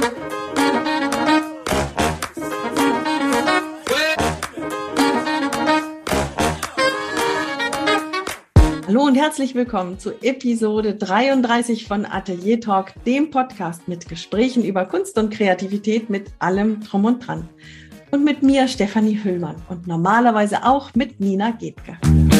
Hallo und herzlich willkommen zu Episode 33 von Atelier Talk, dem Podcast mit Gesprächen über Kunst und Kreativität mit allem Drum und Dran. Und mit mir Stefanie Hüllmann und normalerweise auch mit Nina Gebke.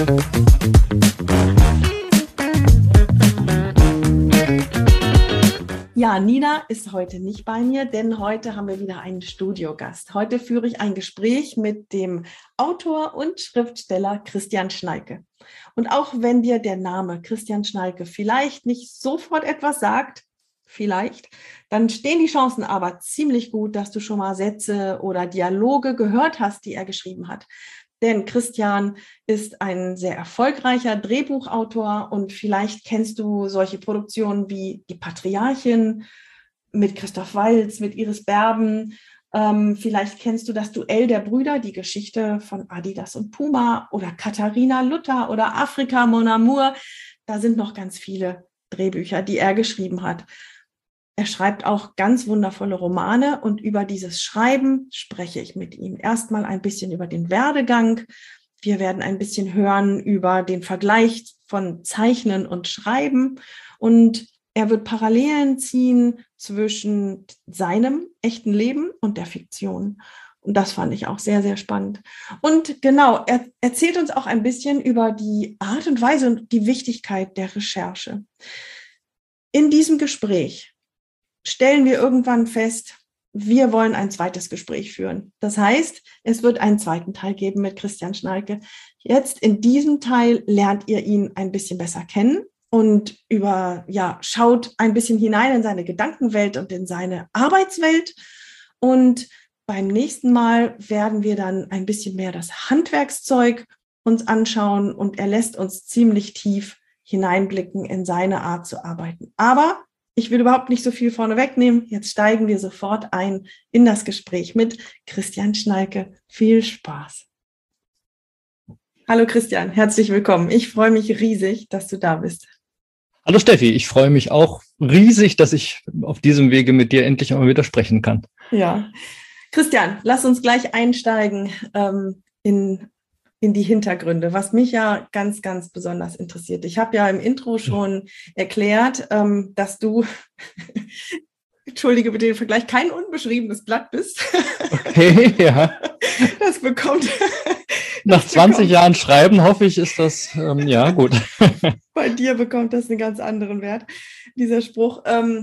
Ja, Nina ist heute nicht bei mir, denn heute haben wir wieder einen Studiogast. Heute führe ich ein Gespräch mit dem Autor und Schriftsteller Christian Schnalke. Und auch wenn dir der Name Christian Schnalke vielleicht nicht sofort etwas sagt, dann stehen die Chancen aber ziemlich gut, dass du schon mal Sätze oder Dialoge gehört hast, die er geschrieben hat. Denn Christian ist ein sehr erfolgreicher Drehbuchautor und vielleicht kennst du solche Produktionen wie Die Patriarchin mit Christoph Waltz, mit Iris Berben. Vielleicht kennst du das Duell der Brüder, die Geschichte von Adidas und Puma oder Katharina Luther oder Afrika Mon Amour. Da sind noch ganz viele Drehbücher, die er geschrieben hat. Er schreibt auch ganz wundervolle Romane und über dieses Schreiben spreche ich mit ihm. Erstmal ein bisschen über den Werdegang. Wir werden ein bisschen hören über den Vergleich von Zeichnen und Schreiben und er wird Parallelen ziehen zwischen seinem echten Leben und der Fiktion. Und das fand ich auch sehr, sehr spannend. Und genau, er erzählt uns auch ein bisschen über die Art und Weise und die Wichtigkeit der Recherche. In diesem Gespräch stellen wir irgendwann fest, wir wollen ein zweites Gespräch führen. Das heißt, es wird einen zweiten Teil geben mit Christian Schnalke. Jetzt in diesem Teil lernt ihr ihn ein bisschen besser kennen und schaut ein bisschen hinein in seine Gedankenwelt und in seine Arbeitswelt. Und beim nächsten Mal werden wir dann ein bisschen mehr das Handwerkszeug uns anschauen und er lässt uns ziemlich tief hineinblicken in seine Art zu arbeiten. Aber ich will überhaupt nicht so viel vorne wegnehmen. Jetzt steigen wir sofort ein in das Gespräch mit Christian Schnalke. Viel Spaß. Hallo Christian, herzlich willkommen. Ich freue mich riesig, dass du da bist. Hallo Steffi, ich freue mich auch riesig, dass ich auf diesem Wege mit dir endlich einmal wieder sprechen kann. Ja, Christian, lass uns gleich einsteigen in die Hintergründe, was mich ja ganz, ganz besonders interessiert. Ich habe ja im Intro schon erklärt, dass du, entschuldige bitte den Vergleich, kein unbeschriebenes Blatt bist. Okay, ja. Das bekommt... Nach 20 Jahren Schreiben, hoffe ich, ist das, ja, gut. Bei dir bekommt das einen ganz anderen Wert, dieser Spruch.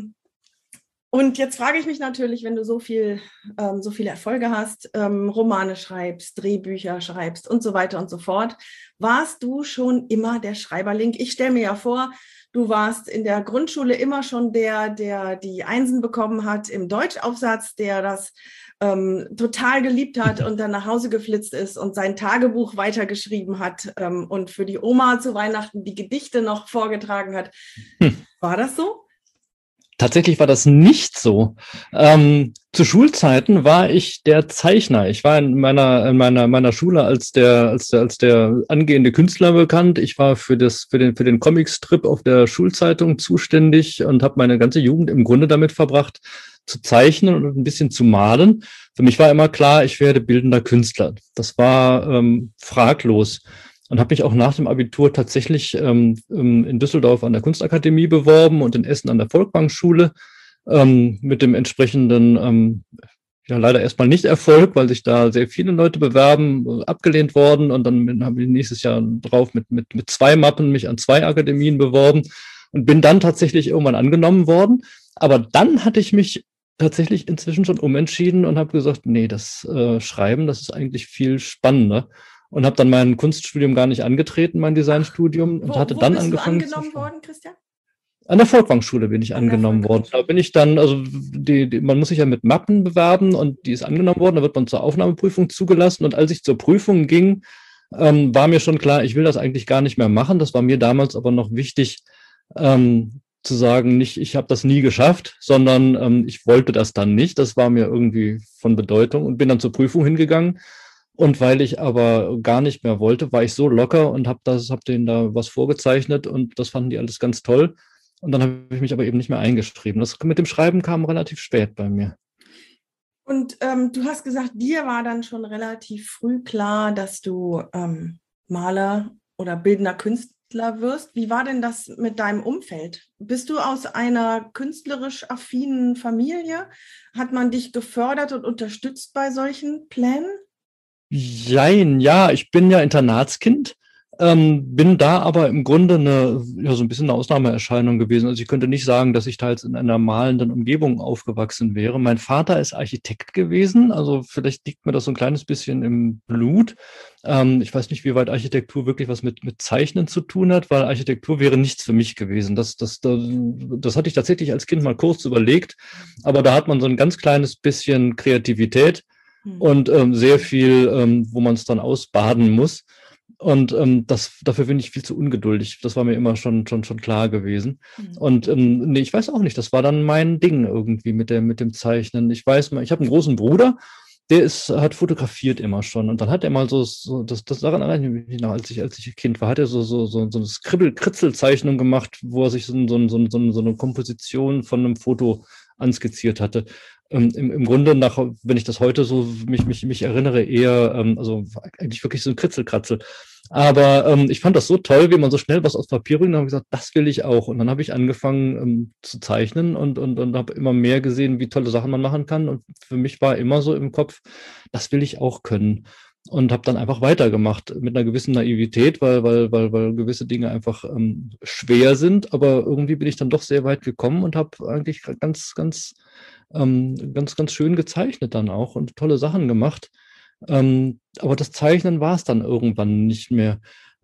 Und jetzt frage ich mich natürlich, wenn du so viele Erfolge hast, Romane schreibst, Drehbücher schreibst und so weiter und so fort, warst du schon immer der Schreiberling? Ich stelle mir ja vor, du warst in der Grundschule immer schon der die Einsen bekommen hat im Deutschaufsatz, der das total geliebt hat und dann nach Hause geflitzt ist und sein Tagebuch weitergeschrieben hat und für die Oma zu Weihnachten die Gedichte noch vorgetragen hat. War das so? Tatsächlich war das nicht so. Zu Schulzeiten war ich der Zeichner. Ich war in meiner Schule als der angehende Künstler bekannt. Ich war für den Comicstrip auf der Schulzeitung zuständig und habe meine ganze Jugend im Grunde damit verbracht, zu zeichnen und ein bisschen zu malen. Für mich war immer klar, ich werde bildender Künstler. Das war fraglos. Und habe mich auch nach dem Abitur tatsächlich in Düsseldorf an der Kunstakademie beworben und in Essen an der Volkwang-Schule mit dem entsprechenden, leider erstmal nicht Erfolg, weil sich da sehr viele Leute bewerben, abgelehnt worden. Und dann habe ich nächstes Jahr drauf mit 2 Mappen mich an 2 Akademien beworben und bin dann tatsächlich irgendwann angenommen worden. Aber dann hatte ich mich tatsächlich inzwischen schon umentschieden und habe gesagt, nee, das Schreiben, das ist eigentlich viel spannender. Und habe dann mein Kunststudium gar nicht angetreten, mein Designstudium. Und hatte dann angefangen. Wo bist du angenommen worden, Christian? An der Volkwang-Schule bin ich angenommen worden. Da bin ich dann, also man muss sich ja mit Mappen bewerben und die ist angenommen worden. Da wird man zur Aufnahmeprüfung zugelassen. Und als ich zur Prüfung ging, war mir schon klar, ich will das eigentlich gar nicht mehr machen. Das war mir damals aber noch wichtig, zu sagen, nicht, ich habe das nie geschafft, sondern ich wollte das dann nicht. Das war mir irgendwie von Bedeutung und bin dann zur Prüfung hingegangen. Und weil ich aber gar nicht mehr wollte, war ich so locker und habe denen da was vorgezeichnet und das fanden die alles ganz toll. Und dann habe ich mich aber eben nicht mehr eingeschrieben. Das mit dem Schreiben kam relativ spät bei mir. Und du hast gesagt, dir war dann schon relativ früh klar, dass du Maler oder bildender Künstler wirst. Wie war denn das mit deinem Umfeld? Bist du aus einer künstlerisch affinen Familie? Hat man dich gefördert und unterstützt bei solchen Plänen? Jein, ja, ich bin ja Internatskind, bin da aber im Grunde so ein bisschen eine Ausnahmeerscheinung gewesen. Also ich könnte nicht sagen, dass ich da jetzt in einer malenden Umgebung aufgewachsen wäre. Mein Vater ist Architekt gewesen, also vielleicht liegt mir das so ein kleines bisschen im Blut. Ich weiß nicht, wie weit Architektur wirklich was mit Zeichnen zu tun hat, weil Architektur wäre nichts für mich gewesen. Das hatte ich tatsächlich als Kind mal kurz überlegt, aber da hat man so ein ganz kleines bisschen Kreativität und sehr viel, wo man es dann ausbaden muss. Und dafür bin ich viel zu ungeduldig. Das war mir immer schon klar gewesen. Und nee, ich weiß auch nicht, das war dann mein Ding irgendwie mit dem Zeichnen. Ich weiß mal, ich habe einen großen Bruder, hat fotografiert immer schon. Und dann hat er mal das daran erinnere ich mich noch, als ich Kind war, hat er so eine Kritzelzeichnung gemacht, wo er sich so eine Komposition von einem Foto anskizziert hatte. Im Grunde wenn ich das heute so mich erinnere, eher, also eigentlich wirklich so ein Kritzelkratzel. Aber ich fand das so toll, wie man so schnell was aus Papier bringt. Und habe gesagt, das will ich auch. Und dann habe ich angefangen zu zeichnen und habe immer mehr gesehen, wie tolle Sachen man machen kann. Und für mich war immer so im Kopf, das will ich auch können. Und habe dann einfach weitergemacht mit einer gewissen Naivität, weil gewisse Dinge einfach schwer sind. Aber irgendwie bin ich dann doch sehr weit gekommen und habe eigentlich ganz schön gezeichnet dann auch und tolle Sachen gemacht. Aber das Zeichnen war es dann irgendwann nicht mehr.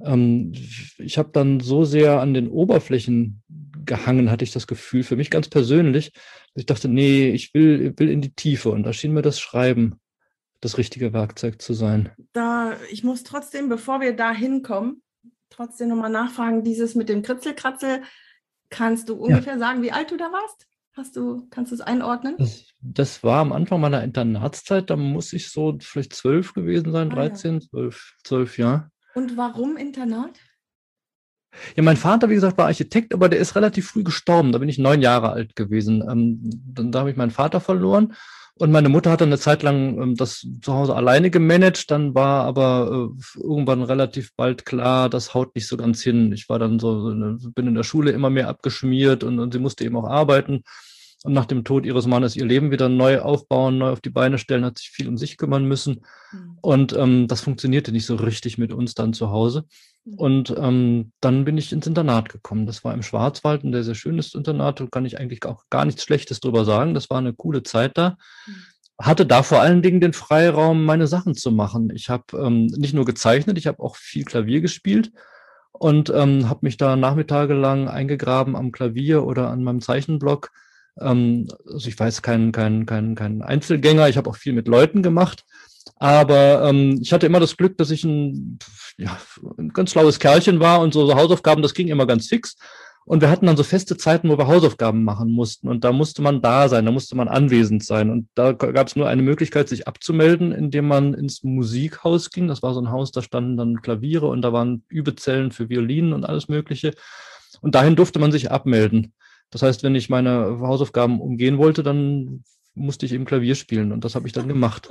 Ich habe dann so sehr an den Oberflächen gehangen, hatte ich das Gefühl, für mich ganz persönlich, dass ich dachte, nee, will in die Tiefe. Und da schien mir das Schreiben das richtige Werkzeug zu sein. Ich muss trotzdem, bevor wir da hinkommen, trotzdem nochmal nachfragen, dieses mit dem Kritzelkratzel, kannst du ungefähr sagen, wie alt du da warst? Kannst du es einordnen? Das war am Anfang meiner Internatszeit, da muss ich so vielleicht 12 gewesen sein, 13, ja. 12 Jahre. Und warum Internat? Ja, mein Vater, wie gesagt, war Architekt, aber der ist relativ früh gestorben. Da bin ich 9 Jahre alt gewesen. Da habe ich meinen Vater verloren. Und meine Mutter hat dann eine Zeit lang das zu Hause alleine gemanagt. Dann war aber irgendwann relativ bald klar, das haut nicht so ganz hin. Ich war dann bin in der Schule immer mehr abgeschmiert und sie musste eben auch arbeiten. Und nach dem Tod ihres Mannes ihr Leben wieder neu aufbauen, neu auf die Beine stellen, hat sich viel um sich kümmern müssen. Und das funktionierte nicht so richtig mit uns dann zu Hause. Und dann bin ich ins Internat gekommen. Das war im Schwarzwald, ein sehr, sehr schönes Internat. Da kann ich eigentlich auch gar nichts Schlechtes drüber sagen. Das war eine coole Zeit da. Hatte da vor allen Dingen den Freiraum, meine Sachen zu machen. Ich habe nicht nur gezeichnet, ich habe auch viel Klavier gespielt und habe mich da nachmittage lang eingegraben am Klavier oder an meinem Zeichenblock. Also ich war jetzt kein Einzelgänger, ich habe auch viel mit Leuten gemacht. Aber ich hatte immer das Glück, dass ich ein ganz schlaues Kerlchen war und so Hausaufgaben, das ging immer ganz fix. Und wir hatten dann so feste Zeiten, wo wir Hausaufgaben machen mussten. Und da musste man da sein, da musste man anwesend sein. Und da gab es nur eine Möglichkeit, sich abzumelden, indem man ins Musikhaus ging. Das war so ein Haus, da standen dann Klaviere und da waren Übezellen für Violinen und alles Mögliche. Und dahin durfte man sich abmelden. Das heißt, wenn ich meine Hausaufgaben umgehen wollte, dann musste ich eben Klavier spielen. Und das habe ich dann gemacht.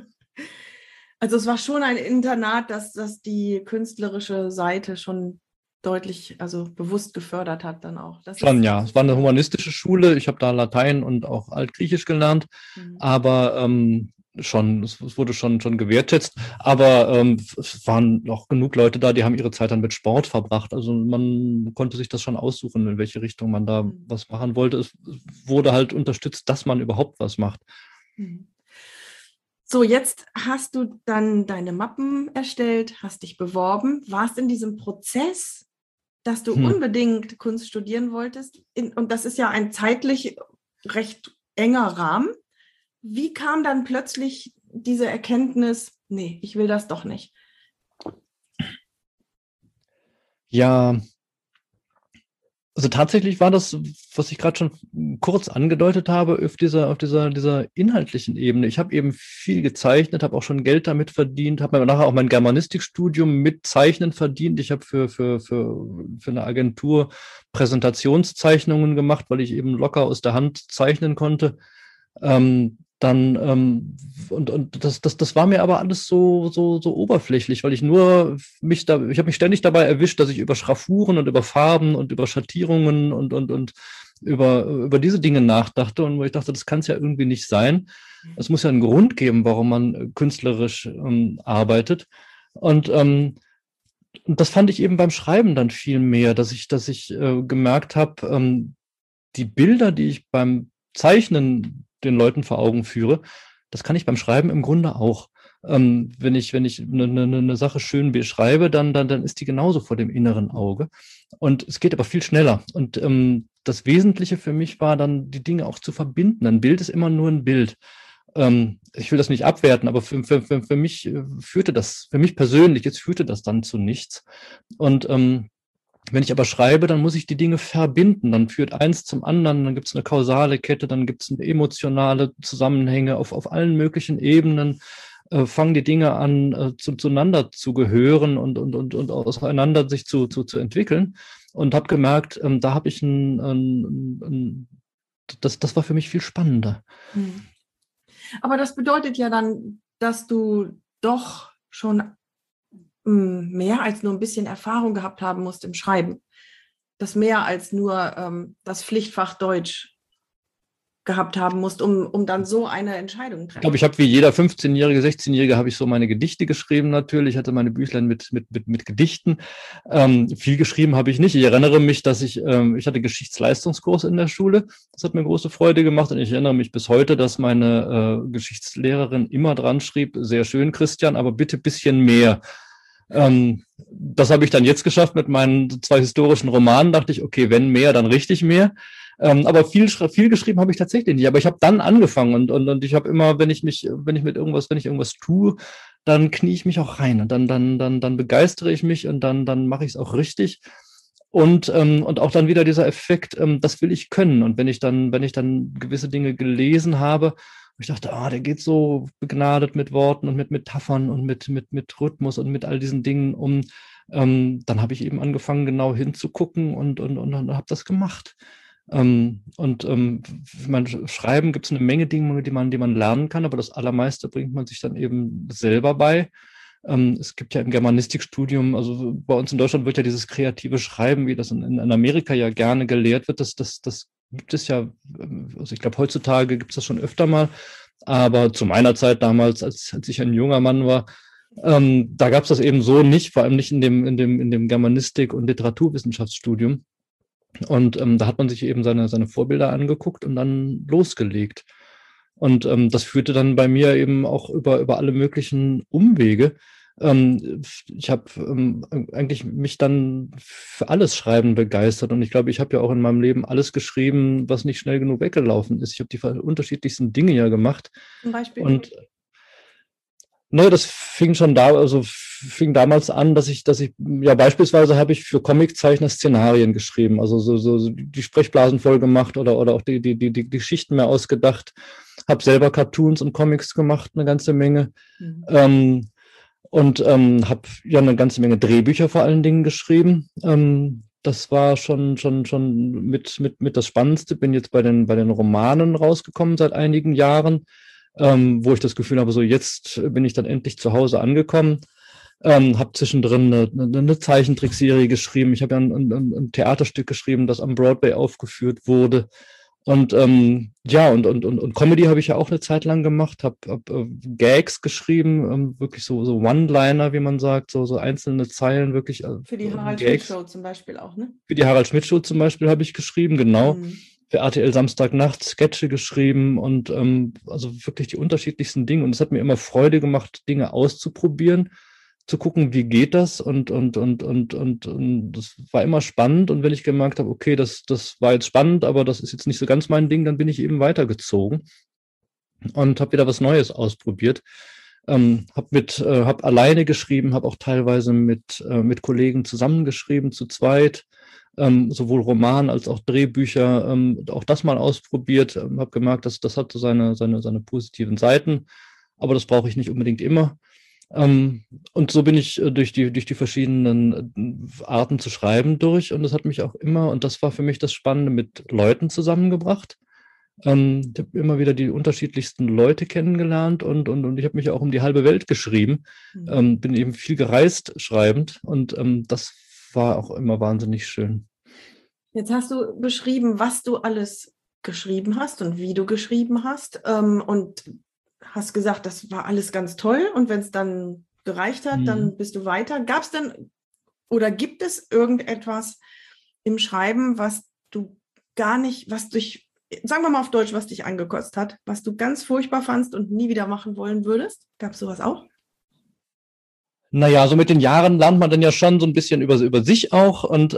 Also es war schon ein Internat, das die künstlerische Seite schon deutlich, also bewusst gefördert hat dann auch. Schon, ja. Es war eine humanistische Schule. Ich habe da Latein und auch Altgriechisch gelernt. Aber es wurde schon gewertschätzt. Aber es waren noch genug Leute da, die haben ihre Zeit dann mit Sport verbracht. Also man konnte sich das schon aussuchen, in welche Richtung man da was machen wollte. Es wurde halt unterstützt, dass man überhaupt was macht. So, jetzt hast du dann deine Mappen erstellt, hast dich beworben, warst in diesem Prozess, dass du unbedingt Kunst studieren wolltest. Und das ist ja ein zeitlich recht enger Rahmen. Wie kam dann plötzlich diese Erkenntnis, nee, ich will das doch nicht? Ja, Also tatsächlich war das, was ich gerade schon kurz angedeutet habe, auf dieser inhaltlichen Ebene. Ich habe eben viel gezeichnet, habe auch schon Geld damit verdient, habe mir nachher auch mein Germanistikstudium mit Zeichnen verdient. Ich habe für eine Agentur Präsentationszeichnungen gemacht, weil ich eben locker aus der Hand zeichnen konnte. Und das war mir aber alles so oberflächlich, weil ich habe mich ständig dabei erwischt, dass ich über Schraffuren und über Farben und über Schattierungen und über diese Dinge nachdachte und wo ich dachte, das kann es ja irgendwie nicht sein. Es muss ja einen Grund geben, warum man künstlerisch arbeitet. Und das fand ich eben beim Schreiben dann viel mehr, dass ich gemerkt habe, die Bilder, die ich beim Zeichnen den Leuten vor Augen führe, das kann ich beim Schreiben im Grunde auch. Wenn ich eine Sache schön beschreibe, dann ist die genauso vor dem inneren Auge. Und es geht aber viel schneller. Und das Wesentliche für mich war dann, die Dinge auch zu verbinden. Ein Bild ist immer nur ein Bild. Ich will das nicht abwerten, aber für mich für mich persönlich, jetzt führte das dann zu nichts. Und wenn ich aber schreibe, dann muss ich die Dinge verbinden. Dann führt eins zum anderen, dann gibt es eine kausale Kette, dann gibt es emotionale Zusammenhänge auf allen möglichen Ebenen. Fangen die Dinge an, zueinander zu gehören und auseinander sich zu entwickeln. Und habe gemerkt, da habe ich das war für mich viel spannender. Aber das bedeutet ja dann, dass du doch schon mehr als nur ein bisschen Erfahrung gehabt haben musst im Schreiben. Das mehr als nur das Pflichtfach Deutsch gehabt haben musst, um dann so eine Entscheidung zu treffen. Ich glaube, ich habe wie jeder 15-Jährige, 16-Jährige habe ich so meine Gedichte geschrieben natürlich. Ich hatte meine Büchlein mit Gedichten. Viel geschrieben habe ich nicht. Ich erinnere mich, dass ich hatte Geschichtsleistungskurs in der Schule. Das hat mir große Freude gemacht. Und ich erinnere mich bis heute, dass meine Geschichtslehrerin immer dran schrieb, sehr schön, Christian, aber bitte ein bisschen mehr. Das habe ich dann jetzt geschafft mit meinen 2 historischen Romanen. Dachte ich, okay, wenn mehr, dann richtig mehr. Aber viel geschrieben habe ich tatsächlich nicht. Aber ich habe dann angefangen und ich habe immer, wenn ich irgendwas tue, dann knie ich mich auch rein und dann begeistere ich mich und dann mache ich es auch richtig. Und auch dann wieder dieser Effekt, das will ich können. Und wenn ich dann gewisse Dinge gelesen habe, ich dachte, der geht so begnadet mit Worten und mit Metaphern und mit Rhythmus und mit all diesen Dingen um. Dann habe ich eben angefangen, genau hinzugucken und habe das gemacht. Beim Schreiben gibt es eine Menge Dinge, die man lernen kann, aber das Allermeiste bringt man sich dann eben selber bei. Es gibt ja im Germanistikstudium, also bei uns in Deutschland wird ja dieses kreative Schreiben, wie das in Amerika ja gerne gelehrt wird, das gibt es ja, also ich glaube, heutzutage gibt es das schon öfter mal, aber zu meiner Zeit damals, als ich ein junger Mann war, da gab es das eben so nicht, vor allem nicht in dem Germanistik- und Literaturwissenschaftsstudium. Und da hat man sich eben seine Vorbilder angeguckt und dann losgelegt. Und das führte dann bei mir eben auch über alle möglichen Umwege. Ich habe eigentlich mich dann für alles Schreiben begeistert. Und ich glaube, ich habe ja auch in meinem Leben alles geschrieben, was nicht schnell genug weggelaufen ist. Ich habe die unterschiedlichsten Dinge ja gemacht. Zum Beispiel? Und das fing damals an, dass ich ja beispielsweise habe ich für Comiczeichner Szenarien geschrieben, also so die Sprechblasen voll gemacht oder auch die Geschichten mehr ausgedacht, habe selber Cartoons und Comics gemacht, eine ganze Menge. Habe ja eine ganze Menge Drehbücher vor allen Dingen geschrieben. Das war schon mit das Spannendste. Bin jetzt bei den Romanen rausgekommen seit einigen Jahren. Wo ich das Gefühl habe, so jetzt bin ich dann endlich zu Hause angekommen. Habe zwischendrin eine Zeichentrickserie geschrieben. Ich habe ja ein Theaterstück geschrieben, das am Broadway aufgeführt wurde. Und Comedy habe ich ja auch eine Zeit lang gemacht, habe Gags geschrieben, wirklich so One-Liner, wie man sagt, so einzelne Zeilen wirklich. Für die Harald Schmidt Show zum Beispiel auch, ne? Für die Harald Schmidt Show zum Beispiel habe ich geschrieben, genau. Für RTL Samstagnacht Sketche geschrieben und also wirklich die unterschiedlichsten Dinge. Und es hat mir immer Freude gemacht, Dinge auszuprobieren, zu gucken, wie geht das und das war immer spannend. Und wenn ich gemerkt habe, okay, das war jetzt spannend, aber das ist jetzt nicht so ganz mein Ding, dann bin ich eben weitergezogen und habe wieder was Neues ausprobiert. Habe alleine geschrieben, habe auch teilweise mit Kollegen zusammengeschrieben, zu zweit. sowohl Roman als auch Drehbücher, auch das mal ausprobiert, habe gemerkt, dass das hat so seine positiven Seiten, aber das brauche ich nicht unbedingt immer. Und so bin ich durch die verschiedenen Arten zu schreiben durch, und das hat mich auch immer, und das war für mich das Spannende, mit Leuten zusammengebracht. Ich habe immer wieder die unterschiedlichsten Leute kennengelernt, und ich habe mich auch um die halbe Welt geschrieben, bin eben viel gereist schreibend, und das war auch immer wahnsinnig schön. Jetzt hast du beschrieben, was du alles geschrieben hast und wie du geschrieben hast, und hast gesagt, das war alles ganz toll, und wenn es dann gereicht hat, dann bist du weiter. Gab es denn oder gibt es irgendetwas im Schreiben, was du gar nicht, was dich, sagen wir mal auf Deutsch, was dich angekotzt hat, was du ganz furchtbar fandst und nie wieder machen wollen würdest? Gab es sowas auch? Naja, so mit den Jahren lernt man dann ja schon so ein bisschen über sich auch, und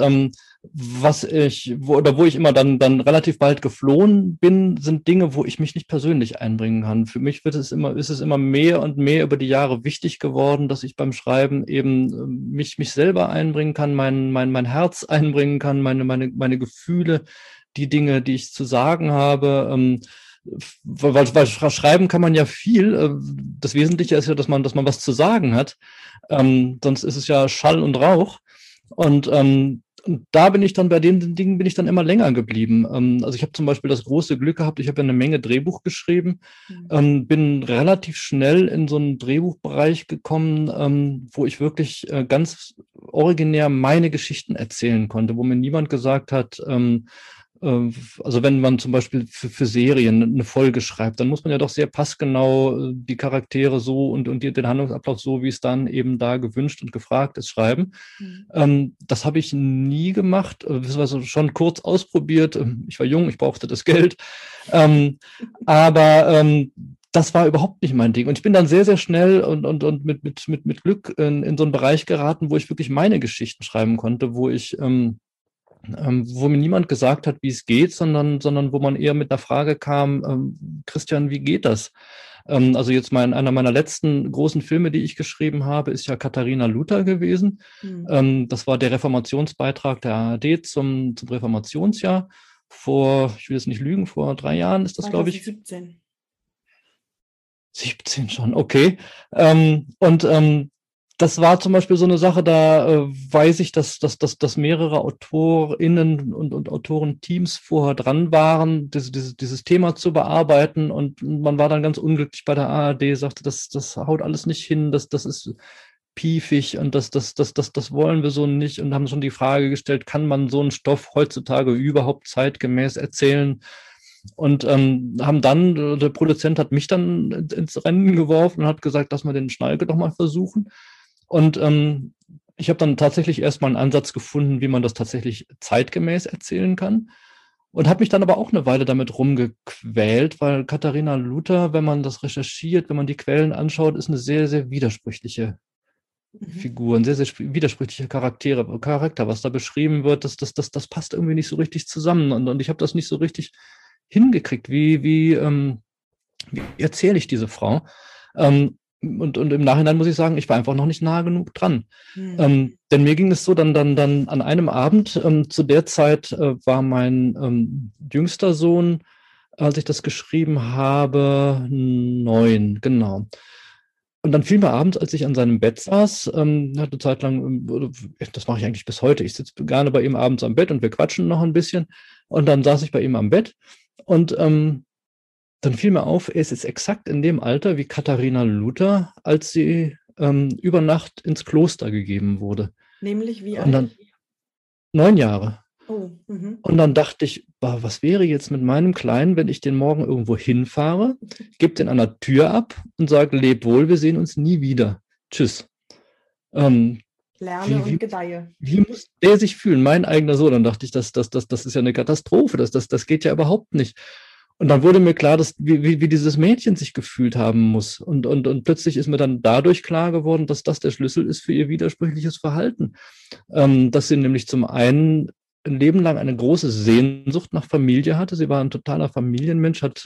wo ich immer dann relativ bald geflohen bin, sind Dinge, wo ich mich nicht persönlich einbringen kann. Für mich ist es immer mehr und mehr über die Jahre wichtig geworden, dass ich beim Schreiben eben mich selber einbringen kann, mein Herz einbringen kann, meine Gefühle, die Dinge, die ich zu sagen habe. Weil schreiben kann man ja viel. Das Wesentliche ist ja, dass man was zu sagen hat. Sonst ist es ja Schall und Rauch. Und da bin ich dann bei den Dingen bin ich dann immer länger geblieben. Also ich habe zum Beispiel das große Glück gehabt, ich habe ja eine Menge Drehbuch geschrieben, bin relativ schnell in so einen Drehbuchbereich gekommen, wo ich wirklich ganz originär meine Geschichten erzählen konnte, wo mir niemand gesagt hat, also wenn man zum Beispiel für Serien eine Folge schreibt, dann muss man ja doch sehr passgenau die Charaktere so und den Handlungsablauf so, wie es dann eben da gewünscht und gefragt ist, schreiben. Das habe ich nie gemacht, also schon kurz ausprobiert. Ich war jung, ich brauchte das Geld. Aber das war überhaupt nicht mein Ding. Und ich bin dann sehr, sehr schnell und mit Glück in so einen Bereich geraten, wo ich wirklich meine Geschichten schreiben konnte, wo mir niemand gesagt hat, wie es geht, sondern wo man eher mit einer Frage kam, Christian, wie geht das? Also jetzt einer meiner letzten großen Filme, die ich geschrieben habe, ist ja Katharina Luther gewesen. Das war der Reformationsbeitrag der ARD zum Reformationsjahr ich will jetzt nicht lügen, vor 3 Jahren ist das, glaube ich. 2017. 17 schon, okay. Das war zum Beispiel so eine Sache, da weiß ich, dass mehrere AutorInnen und Autorenteams vorher dran waren, dieses Thema zu bearbeiten, und man war dann ganz unglücklich bei der ARD, sagte, das haut alles nicht hin, das ist piefig und das wollen wir so nicht, und haben schon die Frage gestellt, kann man so einen Stoff heutzutage überhaupt zeitgemäß erzählen? Und haben dann, der Produzent hat mich dann ins Rennen geworfen und hat gesagt, lass mal den Schnalke doch mal versuchen. Und ich habe dann tatsächlich erstmal einen Ansatz gefunden, wie man das tatsächlich zeitgemäß erzählen kann. Und habe mich dann aber auch eine Weile damit rumgequält, weil Katharina Luther, wenn man das recherchiert, wenn man die Quellen anschaut, ist eine sehr, sehr widersprüchliche Figur, ein sehr, sehr widersprüchlicher Charakter, was da beschrieben wird, das passt irgendwie nicht so richtig zusammen. Und ich habe das nicht so richtig hingekriegt. Wie erzähle ich diese Frau? Und im Nachhinein muss ich sagen, ich war einfach noch nicht nah genug dran. Denn mir ging es so, dann an einem Abend, zu der Zeit war mein jüngster Sohn, als ich das geschrieben habe, 9, genau. Und dann fiel mir abends, als ich an seinem Bett saß, hatte eine Zeit lang, das mache ich eigentlich bis heute, ich sitze gerne bei ihm abends am Bett und wir quatschen noch ein bisschen. Und dann saß ich bei ihm am Bett und dann fiel mir auf, er ist jetzt exakt in dem Alter wie Katharina Luther, als sie über Nacht ins Kloster gegeben wurde. Nämlich wie alt? Und dann 9 Jahre. Oh, und dann dachte ich, was wäre jetzt mit meinem Kleinen, wenn ich den morgen irgendwo hinfahre, gebe den an der Tür ab und sage, leb wohl, wir sehen uns nie wieder. Tschüss. Lerne und gedeihe. Wie muss der sich fühlen? Mein eigener Sohn. Dann dachte ich, das ist ja eine Katastrophe, das geht ja überhaupt nicht. Und dann wurde mir klar, wie dieses Mädchen sich gefühlt haben muss. Und plötzlich ist mir dann dadurch klar geworden, dass das der Schlüssel ist für ihr widersprüchliches Verhalten. Dass sie nämlich zum einen ein Leben lang eine große Sehnsucht nach Familie hatte. Sie war ein totaler Familienmensch, hat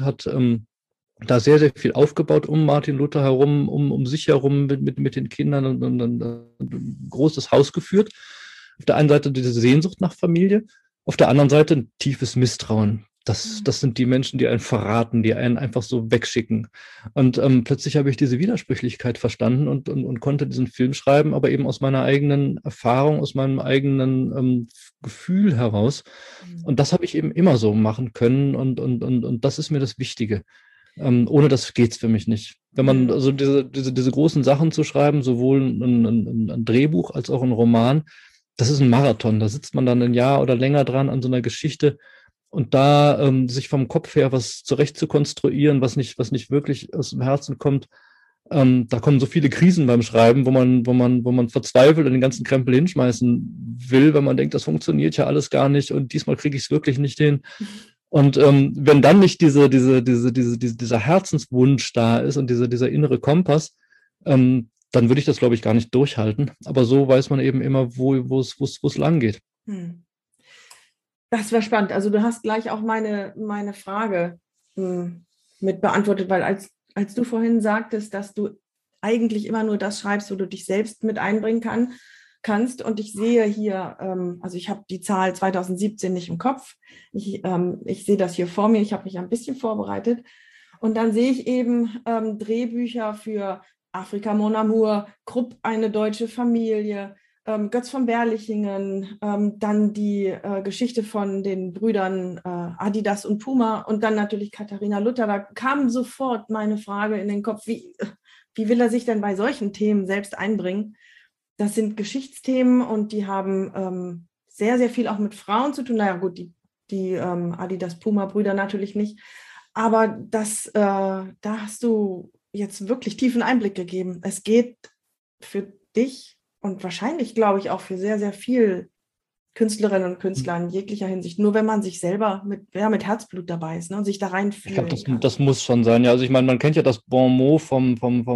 da sehr, sehr viel aufgebaut um Martin Luther herum, um sich herum mit den Kindern und ein großes Haus geführt. Auf der einen Seite diese Sehnsucht nach Familie, auf der anderen Seite ein tiefes Misstrauen. Das sind die Menschen, die einen verraten, die einen einfach so wegschicken. Und plötzlich habe ich diese Widersprüchlichkeit verstanden und konnte diesen Film schreiben, aber eben aus meiner eigenen Erfahrung, aus meinem eigenen Gefühl heraus. Und das habe ich eben immer so machen können und das ist mir das Wichtige. Ohne das geht's für mich nicht. Wenn man also diese großen Sachen zu schreiben, sowohl ein Drehbuch als auch ein Roman, das ist ein Marathon. Da sitzt man dann ein Jahr oder länger dran an so einer Geschichte. Und da sich vom Kopf her was zurecht zu konstruieren, was nicht wirklich aus dem Herzen kommt, da kommen so viele Krisen beim Schreiben, wo man verzweifelt und den ganzen Krempel hinschmeißen will, wenn man denkt, das funktioniert ja alles gar nicht und diesmal kriege ich es wirklich nicht hin. Und wenn dann nicht dieser Herzenswunsch da ist und dieser innere Kompass, dann würde ich das, glaube ich, gar nicht durchhalten. Aber so weiß man eben immer, wo es lang geht. Das war spannend. Also du hast gleich auch meine Frage mit beantwortet, weil als du vorhin sagtest, dass du eigentlich immer nur das schreibst, wo du dich selbst mit einbringen kannst. Und ich sehe hier, also ich habe die Zahl 2017 nicht im Kopf. Ich sehe das hier vor mir. Ich habe mich ein bisschen vorbereitet. Und dann sehe ich eben Drehbücher für Afrika Mon Amour, Krupp, eine deutsche Familie, Götz von Berlichingen, dann die Geschichte von den Brüdern Adidas und Puma und dann natürlich Katharina Luther. Da kam sofort meine Frage in den Kopf, wie will er sich denn bei solchen Themen selbst einbringen? Das sind Geschichtsthemen und die haben sehr, sehr viel auch mit Frauen zu tun. Naja gut, die Adidas-Puma-Brüder natürlich nicht. Aber da hast du jetzt wirklich tiefen Einblick gegeben. Es geht für dich und wahrscheinlich, glaube ich, auch für sehr, sehr viel Künstlerinnen und Künstler in jeglicher Hinsicht, nur wenn man sich selber mit Herzblut dabei ist, ne, und sich da reinfühlen kann. Das muss schon sein, ja. Also ich meine, man kennt ja das Bon mot vom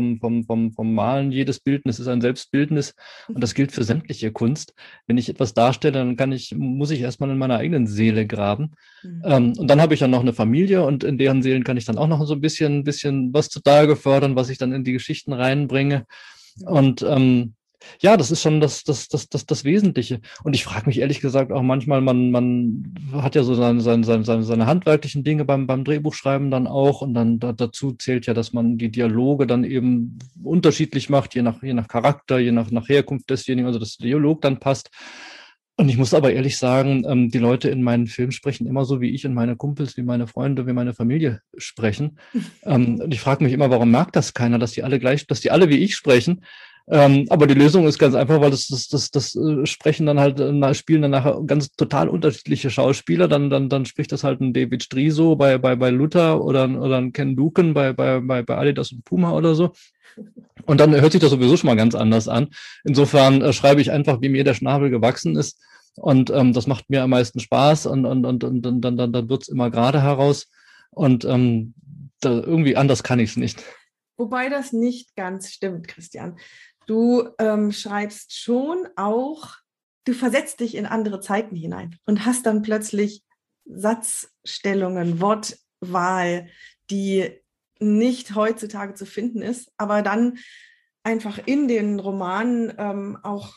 Malen. Jedes Bildnis ist ein Selbstbildnis und das gilt für sämtliche Kunst. Wenn ich etwas darstelle, dann muss ich erstmal in meiner eigenen Seele graben. Und dann habe ich ja noch eine Familie und in deren Seelen kann ich dann auch noch so ein bisschen was zutage fördern, was ich dann in die Geschichten reinbringe. Und ja, das ist schon das Wesentliche. Und ich frage mich ehrlich gesagt auch manchmal, man hat ja so seine handwerklichen Dinge beim Drehbuchschreiben dann auch. Und dann dazu zählt ja, dass man die Dialoge dann eben unterschiedlich macht, je nach Charakter, je nach Herkunft desjenigen, also dass der Dialog dann passt. Und ich muss aber ehrlich sagen, die Leute in meinen Filmen sprechen immer so, wie ich und meine Kumpels, wie meine Freunde, wie meine Familie sprechen. Und ich frage mich immer, warum merkt das keiner, dass die alle wie ich sprechen? Aber die Lösung ist ganz einfach, weil das sprechen dann halt, spielen dann nachher ganz total unterschiedliche Schauspieler. Dann spricht das halt ein David Striso bei Luther oder ein Ken Duken bei Adidas und Puma oder so. Und dann hört sich das sowieso schon mal ganz anders an. Insofern schreibe ich einfach, wie mir der Schnabel gewachsen ist. Und das macht mir am meisten Spaß und dann wird's immer gerade heraus. Und irgendwie anders kann ich es nicht. Wobei das nicht ganz stimmt, Christian. Du schreibst schon auch, du versetzt dich in andere Zeiten hinein und hast dann plötzlich Satzstellungen, Wortwahl, die nicht heutzutage zu finden ist, aber dann einfach in den Romanen auch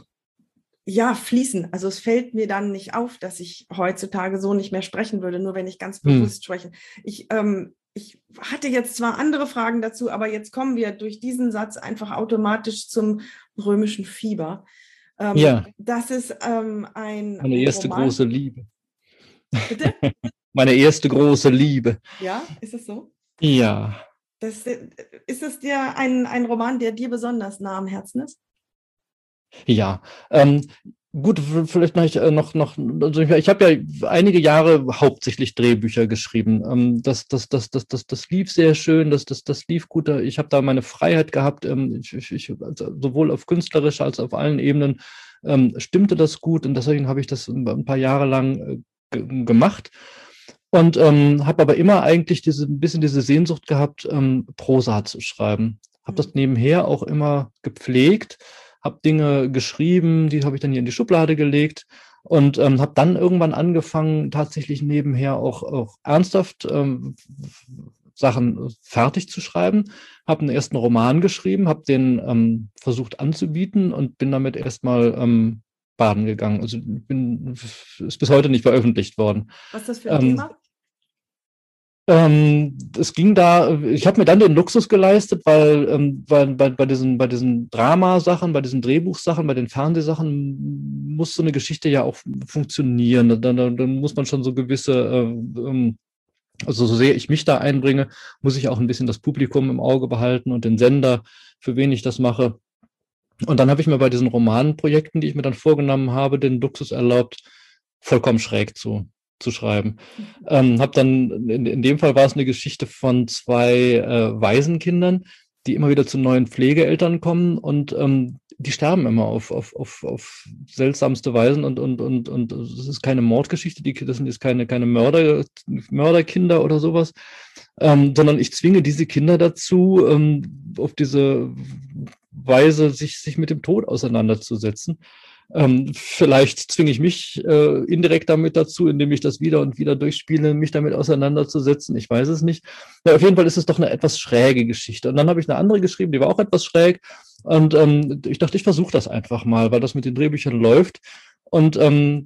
fließen. Also es fällt mir dann nicht auf, dass ich heutzutage so nicht mehr sprechen würde, nur wenn ich ganz bewusst spreche. Ich hatte jetzt zwar andere Fragen dazu, aber jetzt kommen wir durch diesen Satz einfach automatisch zum römischen Fieber. Ja. Das ist meine erste Roman. Große Liebe. Bitte? Meine erste große Liebe. Ja, ist es so? Ja. Ist es dir ein Roman, der dir besonders nah am Herzen ist? Ja, gut, vielleicht mache ich also ich habe ja einige Jahre hauptsächlich Drehbücher geschrieben. Das lief sehr schön, das lief gut. Ich habe da meine Freiheit gehabt, also sowohl auf künstlerischer als auf allen Ebenen stimmte das gut und deswegen habe ich das ein paar Jahre lang gemacht. Und habe aber immer eigentlich ein bisschen diese Sehnsucht gehabt, Prosa zu schreiben. Habe das nebenher auch immer gepflegt, habe Dinge geschrieben, die habe ich dann hier in die Schublade gelegt und habe dann irgendwann angefangen, tatsächlich nebenher auch ernsthaft Sachen fertig zu schreiben. Habe einen ersten Roman geschrieben, habe den versucht anzubieten und bin damit erstmal baden gegangen. Also ist bis heute nicht veröffentlicht worden. Was ist das für ein Thema? Es ging da, ich habe mir dann den Luxus geleistet, weil bei diesen Dramasachen, bei diesen Drehbuchsachen, bei den Fernsehsachen muss so eine Geschichte ja auch funktionieren. Dann muss man schon so gewisse, also so sehr ich mich da einbringe, muss ich auch ein bisschen das Publikum im Auge behalten und den Sender, für wen ich das mache. Und dann habe ich mir bei diesen Romanprojekten, die ich mir dann vorgenommen habe, den Luxus erlaubt, vollkommen schräg zu schreiben. Hab dann, in dem Fall war es eine Geschichte von zwei Waisenkindern, die immer wieder zu neuen Pflegeeltern kommen und die sterben immer auf seltsamste Weisen und es ist keine Mordgeschichte, das sind jetzt keine Mörderkinder oder sowas, sondern ich zwinge diese Kinder dazu, auf diese Weise sich mit dem Tod auseinanderzusetzen. Vielleicht zwinge ich mich indirekt damit dazu, indem ich das wieder und wieder durchspiele, mich damit auseinanderzusetzen. Ich weiß es nicht. Ja, auf jeden Fall ist es doch eine etwas schräge Geschichte. Und dann habe ich eine andere geschrieben, die war auch etwas schräg. Und ich dachte, ich versuche das einfach mal, weil das mit den Drehbüchern läuft. Und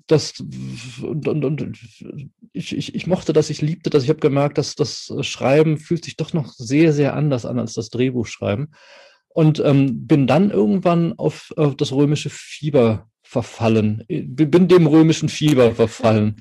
ich mochte das, ich liebte das. Ich habe gemerkt, dass das Schreiben fühlt sich doch noch sehr, sehr anders an als das Drehbuchschreiben. Und bin dann irgendwann auf das römische Fieber verfallen. Bin dem römischen Fieber verfallen.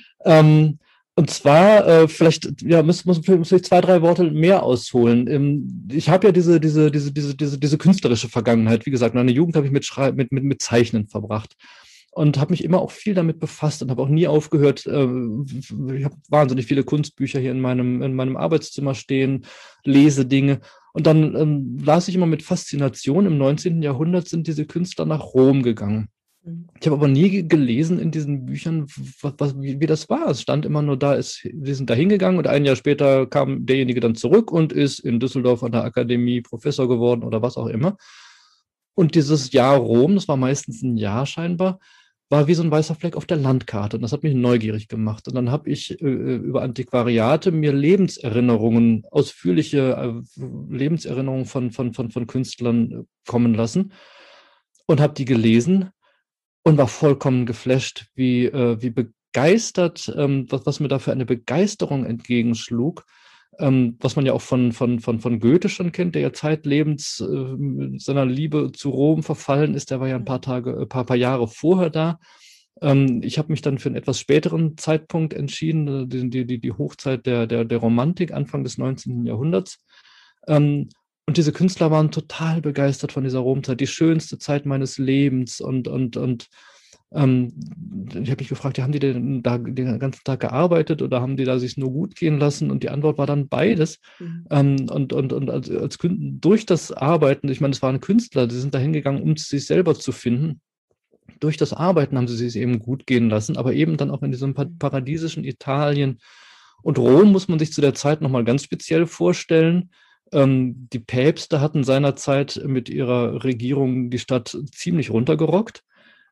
Und zwar, vielleicht, ja, muss ich 2, 3 Worte mehr ausholen. Ich habe ja diese künstlerische Vergangenheit. Wie gesagt, meine Jugend habe ich mit Zeichnen verbracht. Und habe mich immer auch viel damit befasst und habe auch nie aufgehört. Ich habe wahnsinnig viele Kunstbücher hier in meinem Arbeitszimmer stehen, lese Dinge. Und dann las ich immer mit Faszination, im 19. Jahrhundert sind diese Künstler nach Rom gegangen. Ich habe aber nie gelesen in diesen Büchern, wie das war. Es stand immer nur da, sie sind da hingegangen und ein Jahr später kam derjenige dann zurück und ist in Düsseldorf an der Akademie Professor geworden oder was auch immer. Und dieses Jahr Rom, das war meistens ein Jahr scheinbar, war wie so ein weißer Fleck auf der Landkarte. Und das hat mich neugierig gemacht. Und dann habe ich über Antiquariate mir Lebenserinnerungen, ausführliche Lebenserinnerungen von Künstlern kommen lassen und habe die gelesen und war vollkommen geflasht, wie begeistert, was mir da für eine Begeisterung entgegenschlug. Was man ja auch von Goethe schon kennt, der ja zeitlebens seiner Liebe zu Rom verfallen ist. Der war ja ein paar Jahre vorher da. Ich habe mich dann für einen etwas späteren Zeitpunkt entschieden, die Hochzeit der Romantik, Anfang des 19. Jahrhunderts. Und diese Künstler waren total begeistert von dieser Romzeit, die schönste Zeit meines Lebens und ich habe mich gefragt, ja, haben die denn da den ganzen Tag gearbeitet oder haben die da sich nur gut gehen lassen? Und die Antwort war dann beides. Und durch das Arbeiten, ich meine, es waren Künstler, die sind da hingegangen, um sich selber zu finden. Durch das Arbeiten haben sie sich eben gut gehen lassen, aber eben dann auch in diesem paradiesischen Italien. Und Rom muss man sich zu der Zeit nochmal ganz speziell vorstellen. Die Päpste hatten seinerzeit mit ihrer Regierung die Stadt ziemlich runtergerockt.